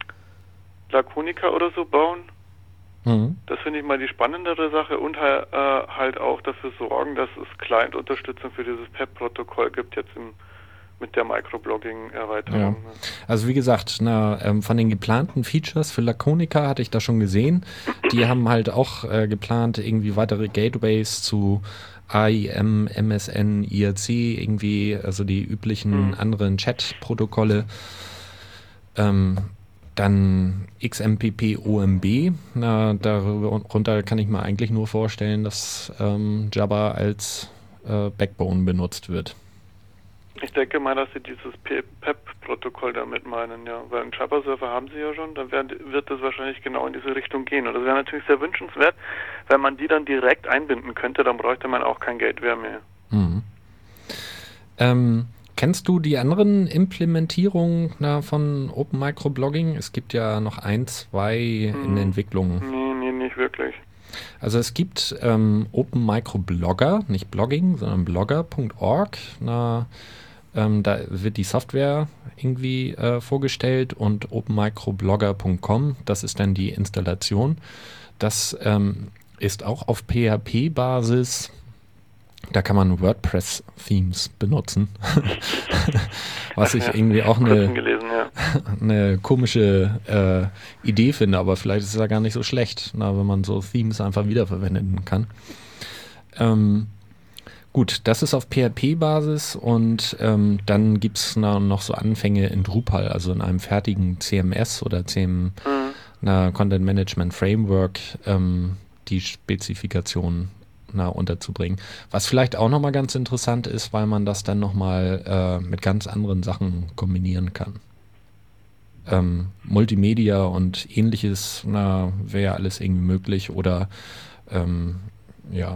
Speaker 4: Laconica oder so bauen.
Speaker 1: Mhm.
Speaker 4: Das finde ich mal die spannendere Sache und halt, äh, halt auch dafür sorgen, dass es Client-Unterstützung für dieses P E P-Protokoll gibt, jetzt im, mit der Microblogging-Erweiterung.
Speaker 1: Ja. Also wie gesagt, na, ähm, von den geplanten Features für Laconica hatte ich da schon gesehen. Die haben halt auch äh, geplant, irgendwie weitere Gateways zu A I M, M S N, I R C, irgendwie, also die üblichen mhm. anderen Chat-Protokolle. Ähm, Dann X M P P O M B, na, darunter kann ich mir eigentlich nur vorstellen, dass ähm, Jabber als äh, Backbone benutzt wird.
Speaker 4: Ich denke mal, dass sie dieses P E P-Protokoll damit meinen, ja. Weil einen Jabber-Server haben sie ja schon, dann werden, wird das wahrscheinlich genau in diese Richtung gehen. Und das wäre natürlich sehr wünschenswert, wenn man die dann direkt einbinden könnte, dann bräuchte man auch kein Gateway mehr.
Speaker 1: Mhm. Ähm, Kennst du die anderen Implementierungen na, von Open Microblogging? Es gibt ja noch ein, zwei hm. in Entwicklung.
Speaker 4: Nee, nee, nicht wirklich.
Speaker 1: Also es gibt ähm, Open Microblogger, nicht Blogging, sondern blogger punkt org. Na, ähm, da wird die Software irgendwie äh, vorgestellt und open microblogger punkt com, das ist dann die Installation. Das ähm, ist auch auf P H P-Basis. Da kann man WordPress-Themes benutzen, was ich irgendwie auch eine,
Speaker 4: gelesen, ja.
Speaker 1: eine komische äh, Idee finde, aber vielleicht ist es ja gar nicht so schlecht, na, wenn man so Themes einfach wiederverwenden kann. Ähm, gut, das ist auf P H P-Basis und ähm, dann gibt es noch so Anfänge in Drupal, also in einem fertigen C M S oder C M, mhm. einer Content Management Framework, ähm, die Spezifikation Na, unterzubringen. Was vielleicht auch nochmal ganz interessant ist, weil man das dann nochmal äh, mit ganz anderen Sachen kombinieren kann. Ähm, Multimedia und ähnliches, na, wäre ja alles irgendwie möglich oder ähm, ja.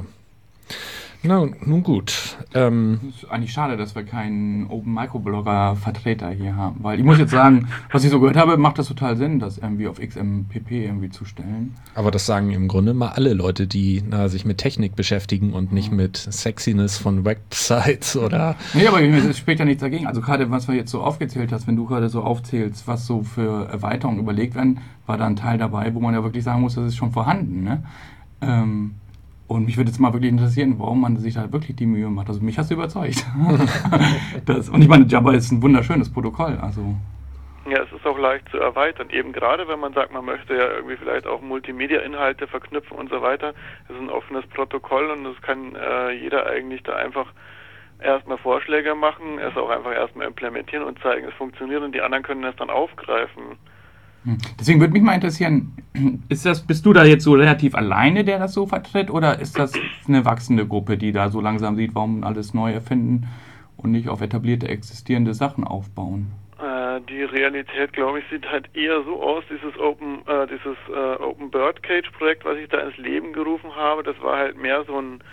Speaker 1: Na, nun gut. Ähm,
Speaker 5: es ist eigentlich schade, dass wir keinen Open Microblogger Vertreter hier haben, weil ich muss jetzt sagen, was ich so gehört habe, macht das total Sinn, das irgendwie auf X M P P irgendwie zu stellen.
Speaker 1: Aber das sagen im Grunde mal alle Leute, die na, sich mit Technik beschäftigen und nicht mit Sexiness von Websites oder...
Speaker 5: Nee, aber es spricht ja nichts dagegen. Also gerade, was wir jetzt so aufgezählt hast, wenn du gerade so aufzählst, was so für Erweiterungen überlegt werden, war da ein Teil dabei, wo man ja wirklich sagen muss, das ist schon vorhanden, ne? Ähm, Und mich würde jetzt mal wirklich interessieren, warum man sich da wirklich die Mühe macht. Also mich hast du überzeugt. das, und ich meine, Jabber ist ein wunderschönes Protokoll. Also
Speaker 4: ja, es ist auch leicht zu erweitern. Eben gerade, wenn man sagt, man möchte ja irgendwie vielleicht auch Multimedia-Inhalte verknüpfen und so weiter. Es ist ein offenes Protokoll und das kann äh, jeder eigentlich da einfach erstmal Vorschläge machen, es auch einfach erstmal implementieren und zeigen, es funktioniert und die anderen können es dann aufgreifen.
Speaker 5: Deswegen würde mich mal interessieren, ist das, bist du da jetzt so relativ alleine, der das so vertritt, oder ist das eine wachsende Gruppe, die da so langsam sieht, warum alles neu erfinden und nicht auf etablierte, existierende Sachen aufbauen?
Speaker 4: Äh, die Realität, glaube ich, sieht halt eher so aus, dieses Open, äh, dieses äh, Open Birdcage Projekt, was ich da ins Leben gerufen habe, das war halt mehr so ein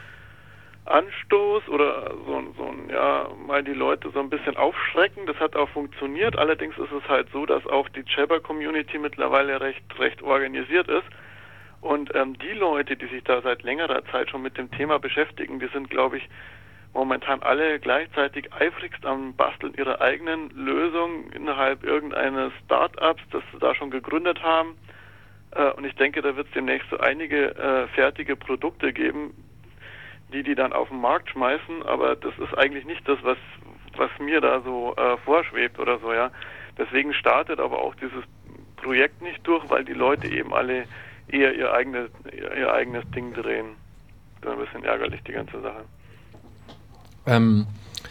Speaker 4: Anstoß oder so, so ein, ja, mal die Leute so ein bisschen aufschrecken. Das hat auch funktioniert. Allerdings ist es halt so, dass auch die Jabber-Community mittlerweile recht, recht organisiert ist. Und ähm, die Leute, die sich da seit längerer Zeit schon mit dem Thema beschäftigen, die sind, glaube ich, momentan alle gleichzeitig eifrigst am Basteln ihrer eigenen Lösung innerhalb irgendeines Start-ups, das sie da schon gegründet haben. Äh, und ich denke, da wird es demnächst so einige äh, fertige Produkte geben, die die dann auf den Markt schmeißen, aber das ist eigentlich nicht das, was was mir da so äh, vorschwebt oder so, ja. Deswegen startet aber auch dieses Projekt nicht durch, weil die Leute eben alle eher ihr eigenes, ihr, ihr eigenes Ding drehen. Das ist ein bisschen ärgerlich, die ganze Sache.
Speaker 1: Ähm,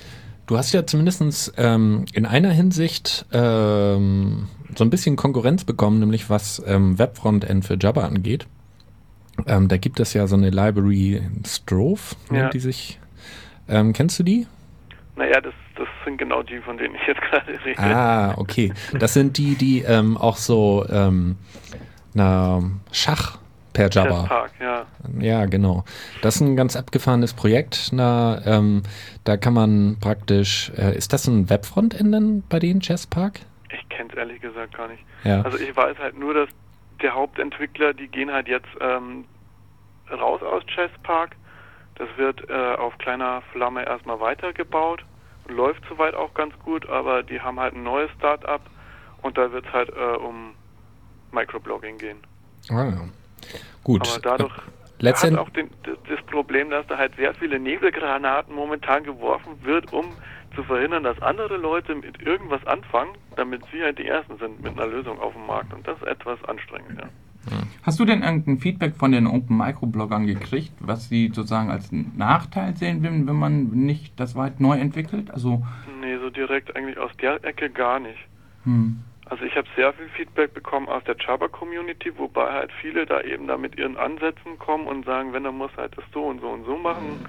Speaker 1: Du hast ja zumindest ähm, in einer Hinsicht ähm, so ein bisschen Konkurrenz bekommen, nämlich was ähm, Web-Frontend für Java angeht. Ähm, da gibt es ja so eine Library Strove, nennt
Speaker 4: Ja.
Speaker 1: die sich. Ähm, kennst du die?
Speaker 4: Naja, das, das sind genau die, von denen ich jetzt gerade rede.
Speaker 1: Ah, okay. Das sind die, die ähm, auch so ähm, na, Schach per Java.
Speaker 4: Chesspark, ja.
Speaker 1: Ja, genau. Das ist ein ganz abgefahrenes Projekt. Na, ähm, da kann man praktisch, äh, ist das ein Webfrontend denn bei denen, Chesspark?
Speaker 4: Ich kenne es ehrlich gesagt gar nicht.
Speaker 1: Ja.
Speaker 4: Also ich weiß halt nur, dass der Hauptentwickler, die gehen halt jetzt ähm, raus aus Chesspark. Das wird äh, auf kleiner Flamme erstmal weitergebaut. Läuft soweit auch ganz gut, aber die haben halt ein neues Start-up und da wird es halt äh, um Microblogging gehen.
Speaker 1: Ah, ja. Gut.
Speaker 4: Aber dadurch
Speaker 1: Äh,
Speaker 4: hat
Speaker 1: letztend-
Speaker 4: auch den, das, das Problem, dass da halt sehr viele Nebelgranaten momentan geworfen wird, um zu verhindern, dass andere Leute mit irgendwas anfangen, damit sie halt die Ersten sind mit einer Lösung auf dem Markt. Und das ist etwas anstrengend, ja.
Speaker 5: Hast du denn irgendein Feedback von den Open Microbloggern gekriegt, was sie sozusagen als Nachteil sehen, wenn, wenn man nicht das weit neu entwickelt? Also,
Speaker 4: Nee, so direkt eigentlich aus der Ecke gar nicht.
Speaker 5: hm.
Speaker 4: Also ich habe sehr viel Feedback bekommen aus der Java-Community, wobei halt viele da eben da mit ihren Ansätzen kommen und sagen, wenn, dann muss halt das so und so und so machen.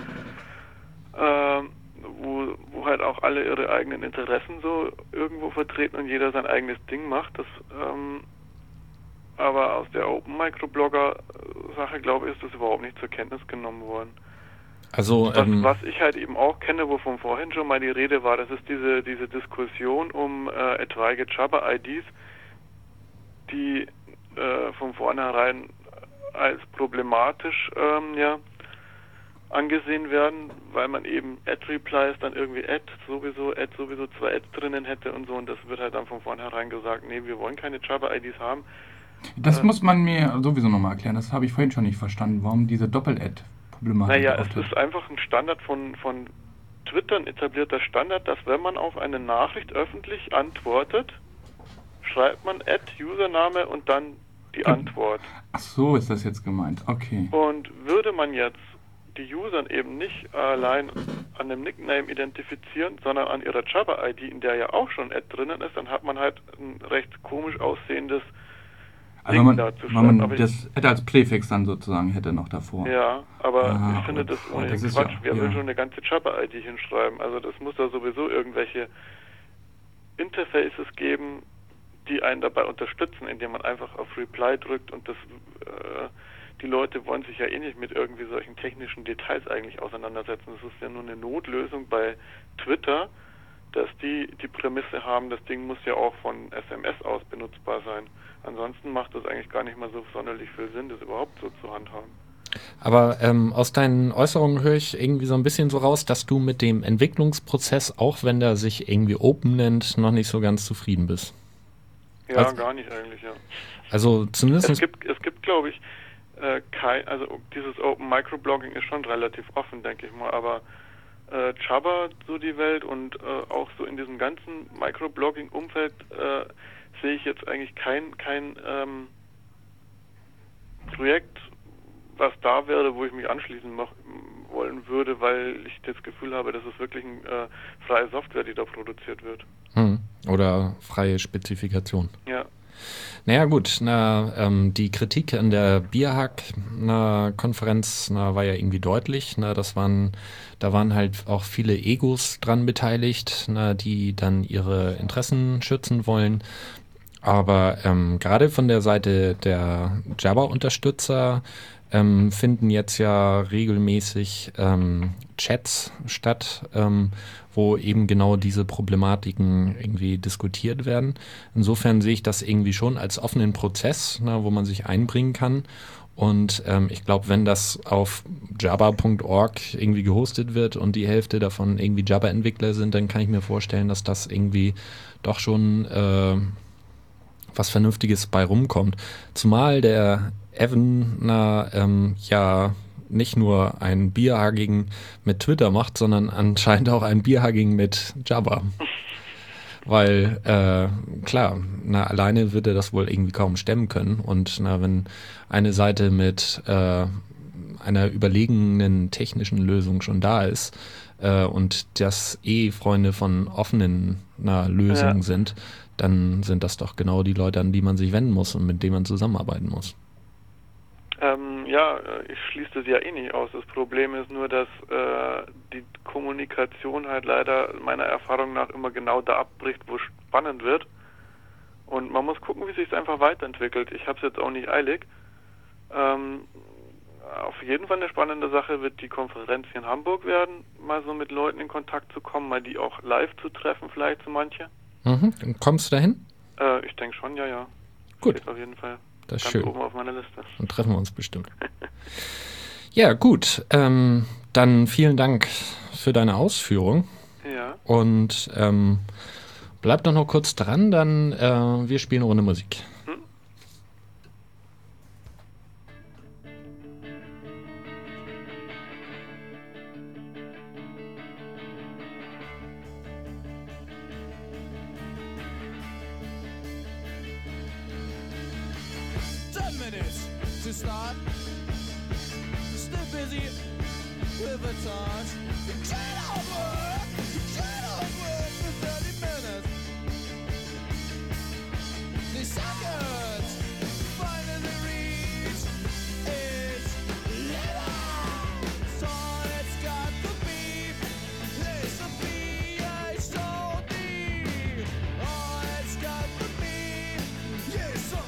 Speaker 4: Ähm, wo, wo halt auch alle ihre eigenen Interessen so irgendwo vertreten und jeder sein eigenes Ding macht. Das, ähm, aber aus der Open Microblogger-Sache, glaube ich, ist das überhaupt nicht zur Kenntnis genommen worden.
Speaker 1: Also,
Speaker 4: Was,
Speaker 1: ähm,
Speaker 4: was ich halt eben auch kenne, wovon vorhin schon mal die Rede war, das ist diese, diese Diskussion um äh, etwaige Java-I Ds, die äh, von vornherein als problematisch ähm, ja, angesehen werden, weil man eben Add-Replies dann irgendwie Add sowieso, Add sowieso zwei Adds drinnen hätte und so, und das wird halt dann von vornherein gesagt, nee, wir wollen keine Java-I Ds haben.
Speaker 5: Das
Speaker 4: Äh,
Speaker 5: muss man mir sowieso nochmal erklären. Das habe ich vorhin schon nicht verstanden, warum diese Doppel-Ad-Problematik
Speaker 4: Naja, es
Speaker 5: auftritt.
Speaker 4: ist einfach ein Standard von, von Twitter, ein etablierter Standard, dass wenn man auf eine Nachricht öffentlich antwortet, schreibt man Add Username und dann die Antwort.
Speaker 5: Ach so, ist das jetzt gemeint. Okay.
Speaker 4: Und würde man jetzt die User eben nicht allein an dem Nickname identifizieren, sondern an ihrer Java-I D, in der ja auch schon Add drinnen ist, dann hat man halt ein recht komisch aussehendes
Speaker 5: Also
Speaker 4: Ding
Speaker 5: wenn
Speaker 4: da
Speaker 5: man,
Speaker 4: zu
Speaker 5: wenn
Speaker 4: schreiben.
Speaker 5: man
Speaker 4: Aber
Speaker 5: das hätte als Präfix dann sozusagen hätte noch davor.
Speaker 4: Ja, aber
Speaker 5: Ah,
Speaker 4: ich finde
Speaker 5: aber-
Speaker 4: das
Speaker 5: aber
Speaker 4: ohnehin
Speaker 5: das ist
Speaker 4: Quatsch.
Speaker 5: ja-
Speaker 4: Wer will
Speaker 5: ja.
Speaker 4: schon eine ganze Java-I D hinschreiben? Also das muss da sowieso irgendwelche Interfaces geben, die einen dabei unterstützen, indem man einfach auf Reply drückt und das äh, die Leute wollen sich ja eh nicht mit irgendwie solchen technischen Details eigentlich auseinandersetzen. Das ist ja nur eine Notlösung bei Twitter, dass die die Prämisse haben, das Ding muss ja auch von S M S aus benutzbar sein. Ansonsten macht das eigentlich gar nicht mal so sonderlich viel Sinn, das überhaupt so zu handhaben.
Speaker 1: aber ähm, aus deinen Äußerungen höre ich irgendwie so ein bisschen so raus, dass du mit dem Entwicklungsprozess, auch wenn der sich irgendwie Open nennt, noch nicht so ganz zufrieden bist.
Speaker 4: Ja,
Speaker 1: Also-
Speaker 4: gar nicht eigentlich, ja.
Speaker 1: Also zumindest...
Speaker 4: Es gibt, es gibt, glaube ich, äh, kein, also dieses Open Microblogging ist schon relativ offen, denke ich mal, aber äh, Java, so die Welt und äh, auch so in diesem ganzen Microblogging-Umfeld äh, sehe ich jetzt eigentlich kein, kein ähm, Projekt, was da wäre, wo ich mich anschließen mach, wollen würde, weil ich das Gefühl habe, das ist wirklich eine äh, freie Software, die da produziert wird.
Speaker 1: Hm, oder freie Spezifikation.
Speaker 4: Ja.
Speaker 1: Naja gut, na, ähm, die Kritik an der Bierhack-Konferenz war ja irgendwie deutlich. Na, das waren, da waren halt auch viele Egos dran beteiligt, na, die dann ihre Interessen schützen wollen. Aber ähm, gerade von der Seite der Java-Unterstützer ähm, finden jetzt ja regelmäßig ähm, Chats statt, ähm, wo eben genau diese Problematiken irgendwie diskutiert werden. Insofern sehe ich das irgendwie schon als offenen Prozess, ne, wo man sich einbringen kann. Und ähm, ich glaube, wenn das auf java punkt org irgendwie gehostet wird und die Hälfte davon irgendwie Java-Entwickler sind, dann kann ich mir vorstellen, dass das irgendwie doch schon äh, was Vernünftiges bei rumkommt. Zumal der Evan na, ähm, ja nicht nur ein Bierhugging mit Twitter macht, sondern anscheinend auch ein Bierhugging mit Java. Weil, äh, klar, na, alleine wird er das wohl irgendwie kaum stemmen können. Und na, wenn eine Seite mit äh, einer überlegenen technischen Lösung schon da ist äh, und das eh Freunde von offenen na, Lösungen ja. sind, dann sind das doch genau die Leute, an die man sich wenden muss und mit denen man zusammenarbeiten muss.
Speaker 4: Ähm, ja, ich schließe das ja eh nicht aus. Das Problem ist nur, dass äh, die Kommunikation halt leider meiner Erfahrung nach immer genau da abbricht, wo es spannend wird. Und man muss gucken, wie sich es einfach weiterentwickelt. Ich habe es jetzt auch nicht eilig. Ähm, auf jeden Fall eine spannende Sache wird die Konferenz hier in Hamburg werden, mal so mit Leuten in Kontakt zu kommen, mal die auch live zu treffen, vielleicht so manche.
Speaker 1: Mhm. Kommst du dahin?
Speaker 4: Äh, ich denke schon, ja, ja.
Speaker 1: Gut.
Speaker 4: Steht auf jeden Fall.
Speaker 1: Das ist
Speaker 4: ganz
Speaker 1: schön.
Speaker 4: Oben auf meiner Liste.
Speaker 1: Dann treffen wir uns bestimmt. Ja, gut. Ähm, dann vielen Dank für deine Ausführung.
Speaker 4: Ja.
Speaker 1: Und ähm, bleib doch noch kurz dran, dann äh, wir spielen eine Runde Musik. Hm?
Speaker 6: Ten minutes to start. Still busy with a task. Get off work, get off work for thirty minutes. The seconds finally reach its limit. So it's got to be. It's a B H O D. Oh, it's got to be. Yes, sir.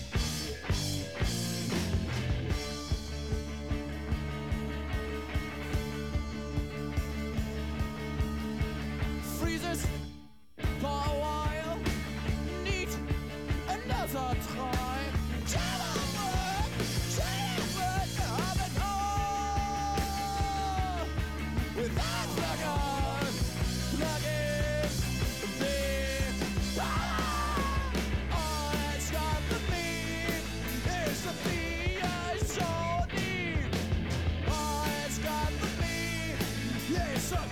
Speaker 6: Freezes for a while. Need another try. Get over, get over, have it all. Without plug on, plug in the oh, it's got to be. It's the B H O D. Oh, it's got to be. Yes, sir.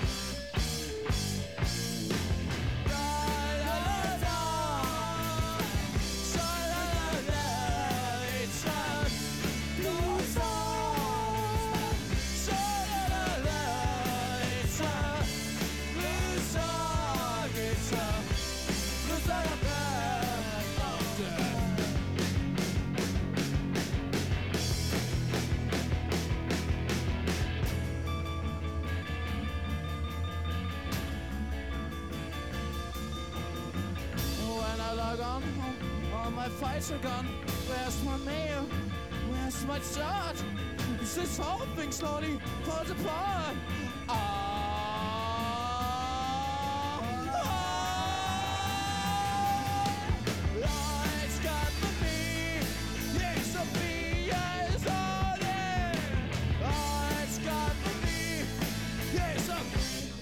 Speaker 6: When I log on, all my fights are gone. Where's my mail? Where's my start? This whole thing slowly falls apart. Ah. Oh, it's got to be. It's a B S O D. Oh, it's got to be. Yes, a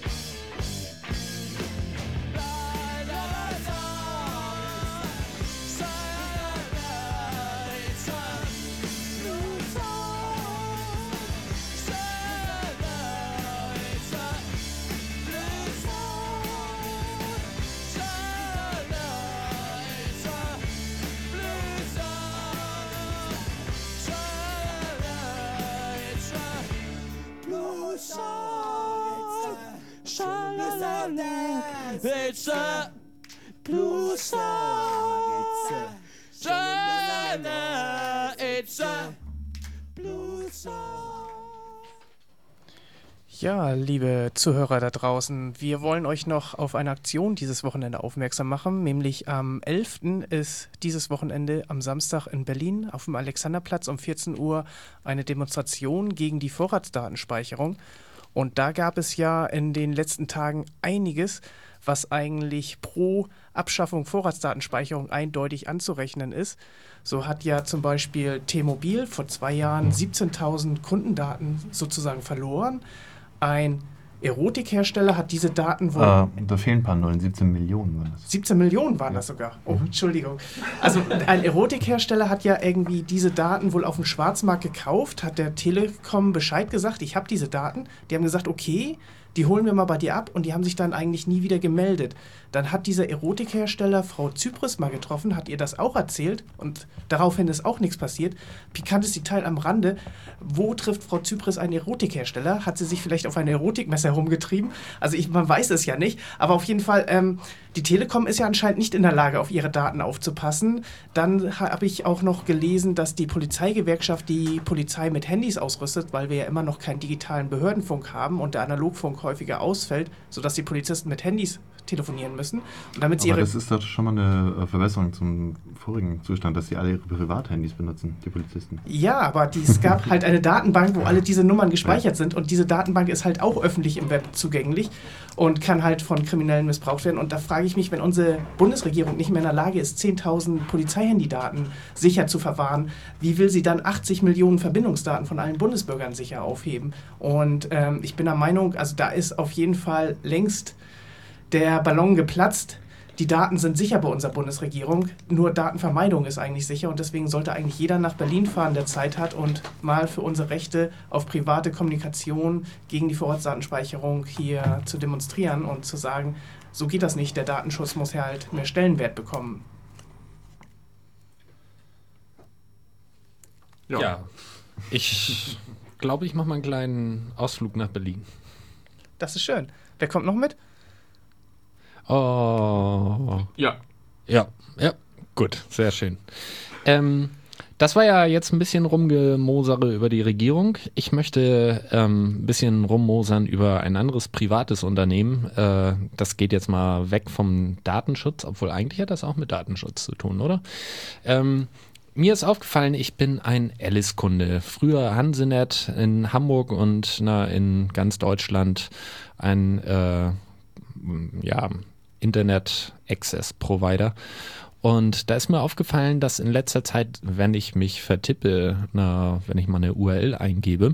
Speaker 6: It's a blue song. It's a, it's a blue song.
Speaker 7: Ja, liebe Zuhörer da draußen, wir wollen euch noch auf eine Aktion dieses Wochenende aufmerksam machen, nämlich am elften ist dieses Wochenende am Samstag in Berlin auf dem Alexanderplatz um vierzehn Uhr eine Demonstration gegen die Vorratsdatenspeicherung. Und da gab es ja in den letzten Tagen einiges, was eigentlich pro Abschaffung Vorratsdatenspeicherung eindeutig anzurechnen ist. So hat ja zum Beispiel T-Mobile vor zwei Jahren siebzehntausend Kundendaten sozusagen verloren. Ein Erotikhersteller hat diese Daten wohl...
Speaker 8: Uh, da fehlen ein paar Nullen, siebzehn Millionen waren das.
Speaker 7: siebzehn Millionen waren das sogar. Oh, Entschuldigung. Also ein Erotikhersteller hat ja irgendwie diese Daten wohl auf dem Schwarzmarkt gekauft, hat der Telekom Bescheid gesagt, ich habe diese Daten. Die haben gesagt, okay, die holen wir mal bei dir ab und die haben sich dann eigentlich nie wieder gemeldet. Dann hat dieser Erotikhersteller Frau Zypris mal getroffen, hat ihr das auch erzählt und daraufhin ist auch nichts passiert. Pikantes Detail am Rande, wo trifft Frau Zypris einen Erotikhersteller? Hat sie sich vielleicht auf eine Erotikmesse herumgetrieben? Also ich, man weiß es ja nicht, aber auf jeden Fall, ähm, die Telekom ist ja anscheinend nicht in der Lage, auf ihre Daten aufzupassen. Dann habe ich auch noch gelesen, dass die Polizeigewerkschaft die Polizei mit Handys ausrüstet, weil wir ja immer noch keinen digitalen Behördenfunk haben und der Analogfunk häufiger ausfällt, sodass die Polizisten mit Handys telefonieren müssen. Und damit sie
Speaker 8: Aber
Speaker 7: ihre
Speaker 8: das ist doch schon mal eine äh, Verbesserung zum vorigen Zustand, dass sie alle ihre Privathandys benutzen, die Polizisten.
Speaker 7: Ja, aber die, es gab halt eine Datenbank, wo alle diese Nummern gespeichert sind und diese Datenbank ist halt auch öffentlich im Web zugänglich und kann halt von Kriminellen missbraucht werden. Und da frage ich mich, wenn unsere Bundesregierung nicht mehr in der Lage ist, zehntausend Polizeihandydaten sicher zu verwahren, wie will sie dann achtzig Millionen Verbindungsdaten von allen Bundesbürgern sicher aufheben? Und ähm, ich bin der Meinung, also da ist auf jeden Fall längst der Ballon geplatzt. Die Daten sind sicher bei unserer Bundesregierung, nur Datenvermeidung ist eigentlich sicher und deswegen sollte eigentlich jeder nach Berlin fahren, der Zeit hat und mal für unsere Rechte auf private Kommunikation gegen die Vorratsdatenspeicherung hier zu demonstrieren und zu sagen, so geht das nicht, der Datenschutz muss ja halt mehr Stellenwert bekommen.
Speaker 1: Ja, ja. Ich glaube, ich mache mal einen kleinen Ausflug nach Berlin.
Speaker 7: Das ist schön. Wer kommt noch mit?
Speaker 1: Oh.
Speaker 5: Ja.
Speaker 1: Ja, ja, gut, sehr schön. Ähm, das war ja jetzt ein bisschen Rumgemosere über die Regierung. Ich möchte ähm, ein bisschen rummosern über ein anderes privates Unternehmen. Äh, das geht jetzt mal weg vom Datenschutz, obwohl eigentlich hat das auch mit Datenschutz zu tun, oder? Ähm, Mir ist aufgefallen, ich bin ein Alice-Kunde. Früher Hansenet in Hamburg und na, in ganz Deutschland ein äh, ja, Internet-Access-Provider. Und da ist mir aufgefallen, dass in letzter Zeit, wenn ich mich vertippe, na, wenn ich mal eine U R L eingebe,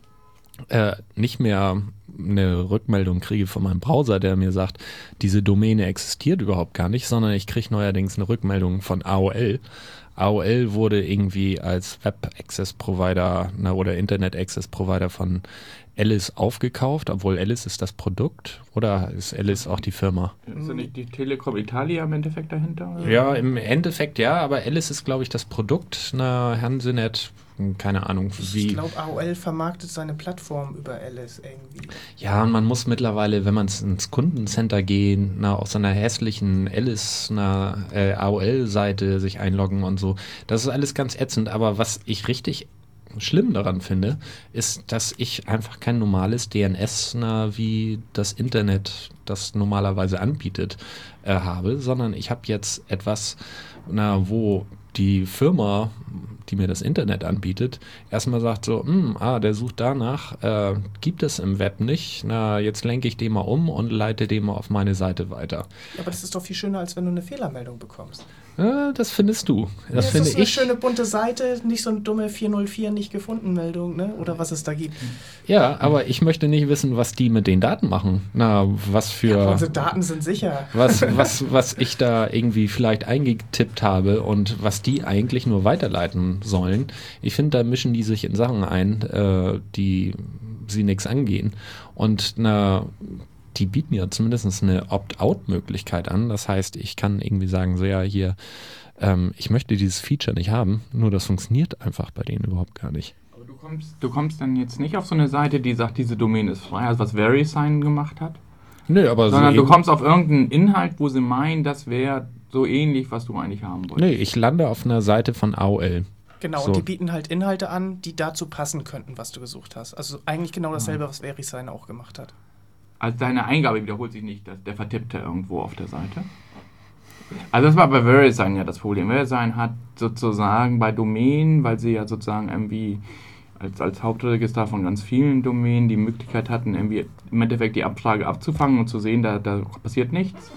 Speaker 1: äh, nicht mehr eine Rückmeldung kriege von meinem Browser, der mir sagt, diese Domäne existiert überhaupt gar nicht, sondern ich kriege neuerdings eine Rückmeldung von A O L. A O L wurde irgendwie als Web-Access-Provider na, oder Internet-Access-Provider von Alice aufgekauft, obwohl Alice ist das Produkt oder ist Alice auch die Firma?
Speaker 5: Ist da nicht die Telekom Italia im Endeffekt dahinter? Oder?
Speaker 1: Ja, im Endeffekt ja, aber Alice ist, glaube ich, das Produkt. Na, Hansenet, keine Ahnung wie.
Speaker 7: Ich glaube, A O L vermarktet seine Plattform über Alice irgendwie.
Speaker 1: Ja, und man muss mittlerweile, wenn man ins Kundencenter geht, na, auf so einer hässlichen Alice, na, äh, A O L-Seite sich einloggen und so. Das ist alles ganz ätzend, aber was ich richtig schlimm daran finde, ist, dass ich einfach kein normales D N S, na, wie das Internet das normalerweise anbietet, äh, habe, sondern ich habe jetzt etwas, na, wo die Firma, die mir das Internet anbietet, erstmal sagt so, ah, der sucht danach, äh, gibt es im Web nicht, na, jetzt lenke ich den mal um und leite den mal auf meine Seite weiter.
Speaker 7: Ja, aber das ist doch viel schöner, als wenn du eine Fehlermeldung bekommst.
Speaker 1: Ja, das findest du. Das
Speaker 7: ja,
Speaker 1: finde
Speaker 7: ist eine
Speaker 1: ich.
Speaker 7: schöne bunte Seite, nicht so eine dumme vier null vier nicht gefunden Meldung, ne? Oder was es da gibt.
Speaker 1: Ja, aber ich möchte nicht wissen, was die mit den Daten machen. Na, was für.
Speaker 7: Ja, unsere Daten sind sicher.
Speaker 1: Was, was, was ich da irgendwie vielleicht eingetippt habe und was die eigentlich nur weiterleiten sollen. Ich finde, da mischen die sich in Sachen ein, äh, die sie nichts angehen. Und na, die bieten ja zumindest eine Opt-out-Möglichkeit an. Das heißt, ich kann irgendwie sagen, so ja, hier, ähm, ich möchte dieses Feature nicht haben, nur das funktioniert einfach bei denen überhaupt gar nicht.
Speaker 5: Aber du kommst, du kommst dann jetzt nicht auf so eine Seite, die sagt, diese Domain ist frei, also was VeriSign gemacht hat?
Speaker 1: Nö, aber
Speaker 5: Sondern
Speaker 1: so
Speaker 5: du kommst auf irgendeinen Inhalt, wo sie meinen, das wäre so ähnlich, was du eigentlich haben wolltest.
Speaker 1: Nee, ich lande auf einer Seite von A O L.
Speaker 7: Genau,
Speaker 1: So.
Speaker 7: und die bieten halt Inhalte an, die dazu passen könnten, was du gesucht hast. Also eigentlich genau dasselbe, was VeriSign auch gemacht hat.
Speaker 5: Also deine Eingabe wiederholt sich nicht, dass der vertippte irgendwo auf der Seite. Also das war bei VeriSign ja das Problem. VeriSign hat sozusagen bei Domänen, weil sie ja sozusagen irgendwie als, als Hauptregister von ganz vielen Domänen die Möglichkeit hatten, irgendwie im Endeffekt die Abfrage abzufangen und zu sehen, da, da passiert nichts,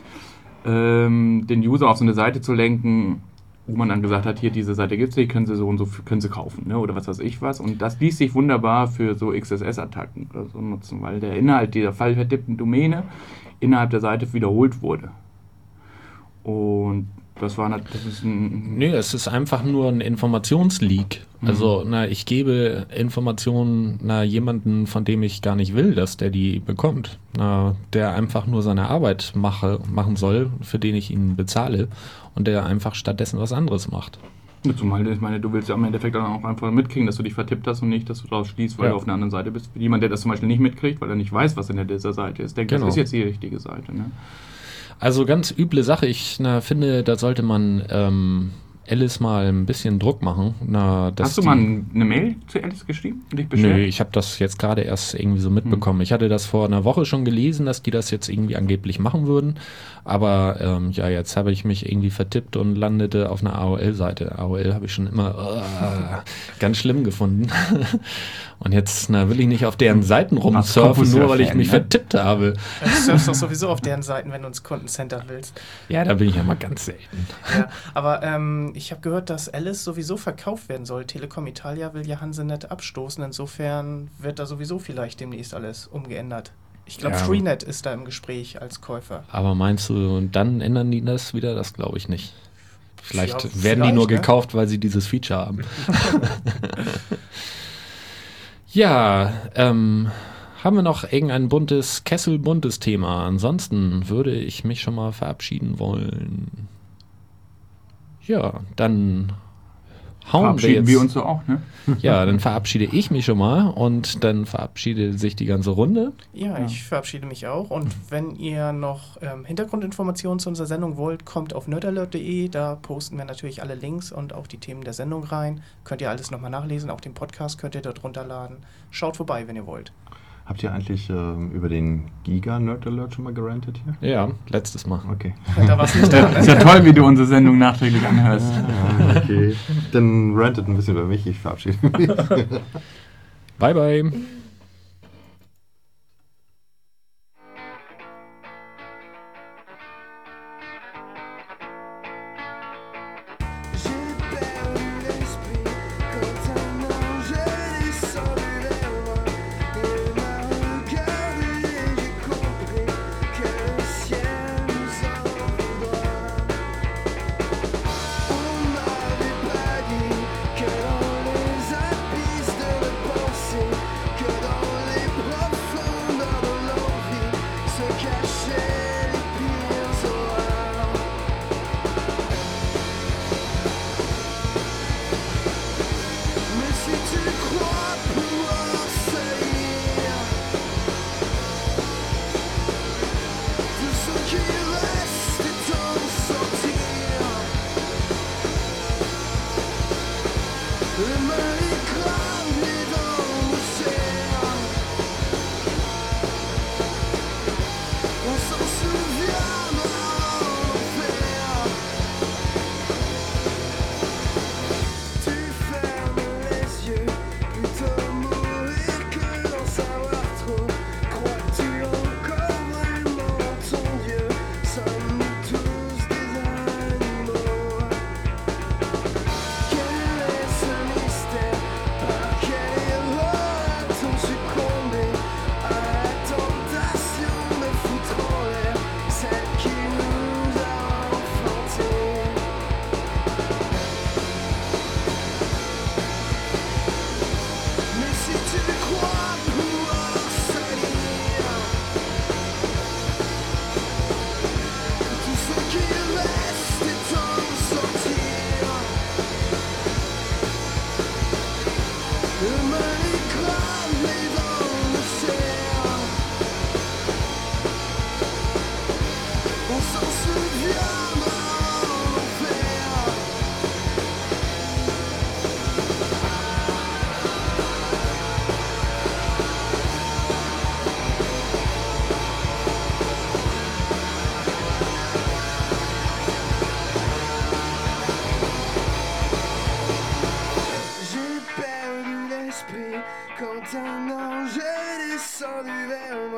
Speaker 5: ähm, den User auf so eine Seite zu lenken, wo man dann gesagt hat, hier, diese Seite gibt es nicht, können sie so und so können sie kaufen, ne? Oder was weiß ich was. Und das ließ sich wunderbar für so X S S-Attacken oder so nutzen, weil der Inhalt dieser fallvertippten Domäne innerhalb der Seite wiederholt wurde. Und Das war nicht, das ist ein...
Speaker 1: Nee, es ist einfach nur ein Informationsleak. Also, na, ich gebe Informationen na, jemanden, von dem ich gar nicht will, dass der die bekommt. Na, der einfach nur seine Arbeit mache, machen soll, für den ich ihn bezahle und der einfach stattdessen was anderes macht.
Speaker 5: Ja, zumal, ich meine, du willst ja im Endeffekt dann auch einfach mitkriegen, dass du dich vertippt hast und nicht, dass du daraus schließt, weil
Speaker 1: Ja.
Speaker 5: du auf einer anderen Seite bist. Jemand, der das zum Beispiel nicht mitkriegt, weil er nicht weiß, was hinter dieser Seite ist, denkt,
Speaker 1: Genau.
Speaker 5: das ist jetzt die richtige Seite. Ne?
Speaker 1: Also ganz üble Sache. Ich na, finde, da sollte man ähm, Alice mal ein bisschen Druck machen. Na, dass
Speaker 5: Hast du
Speaker 1: die,
Speaker 5: mal eine Mail zu Alice geschrieben und dich beschwert?
Speaker 1: Nö, ich habe das jetzt gerade erst irgendwie so mitbekommen. Ich hatte das vor einer Woche schon gelesen, dass die das jetzt irgendwie angeblich machen würden. Aber ähm, ja, jetzt habe ich mich irgendwie vertippt und landete auf einer A O L-Seite. A O L habe ich schon immer uh, ganz schlimm gefunden. Und jetzt na, will ich nicht auf deren Seiten rumsurfen, nur weil ich mich
Speaker 5: ne?
Speaker 1: vertippt habe.
Speaker 7: Du surfst doch sowieso auf deren Seiten, wenn du ins Kundencenter willst.
Speaker 1: Ja, da bin ich ja mal ganz selten.
Speaker 7: Ja, aber ähm, ich habe gehört, dass Alice sowieso verkauft werden soll. Telekom Italia will ja Hansenet abstoßen. Insofern wird da sowieso vielleicht demnächst alles umgeändert. Ich glaube,
Speaker 1: Ja.
Speaker 7: Freenet ist da im Gespräch als Käufer.
Speaker 1: Aber meinst du, dann ändern die das wieder? Das glaube ich nicht. Vielleicht
Speaker 7: Ja,
Speaker 1: werden die nur
Speaker 7: vielleicht, ne?
Speaker 1: gekauft, weil sie dieses Feature haben. Ja, ähm, haben wir noch irgendein buntes, kesselbuntes Thema? Ansonsten würde ich mich schon mal verabschieden wollen. Ja, dann hauen wir
Speaker 5: Verabschieden
Speaker 1: jetzt.
Speaker 5: wir uns so auch, ne?
Speaker 1: Ja, dann verabschiede ich mich schon mal und dann verabschiedet sich die ganze Runde.
Speaker 7: Ja,
Speaker 5: Ja.
Speaker 7: ich verabschiede mich auch. Und wenn ihr noch ähm, Hintergrundinformationen zu unserer Sendung wollt, kommt auf nerdalert punkt de. Da posten wir natürlich alle Links und auch die Themen der Sendung rein. Könnt ihr alles nochmal nachlesen. Auch den Podcast könnt ihr dort runterladen. Schaut vorbei, wenn ihr wollt.
Speaker 8: Habt ihr eigentlich ähm, über den Giga Nerd Alert schon mal gerantet hier?
Speaker 1: Ja, letztes Mal.
Speaker 8: Okay.
Speaker 7: Da war es nicht dran.
Speaker 5: Ist ja toll, wie du unsere Sendung nachträglich anhörst.
Speaker 8: Ah, okay. Dann rantet ein bisschen über mich, ich verabschiede mich.
Speaker 1: Bye, bye.
Speaker 6: J'ai perdu l'esprit quand un ange est descendu vers moi. Il m'a regardé et j'ai compris que le ciel nous en voudra. On m'avait pas dit que dans les abysses de la pensée, que dans les profondeurs de l'envie se cachaient les pires horreurs. Mais si tu crois pouvoir salir tout ce qui reste est en sortir, le mal est gravé dans nos chairs. On s'en souviendra en enfer. Tu fermes les yeux, plutôt mourir que d'en savoir trop. Crois-tu encore vraiment en ton Dieu? Sommes-nous tous des animaux? Quel est ce mystère? Par quel héros a-t-on succombé à la tentation de foutre en l'air celle qui nous a enfantés? Mais si tu crois pouvoir salir tout ce qui reste est en sortir, le mal est gravé dans nos chairs. On s'en souviendra en enfer. J'ai perdu l'esprit quand un ange est descendu vers moi.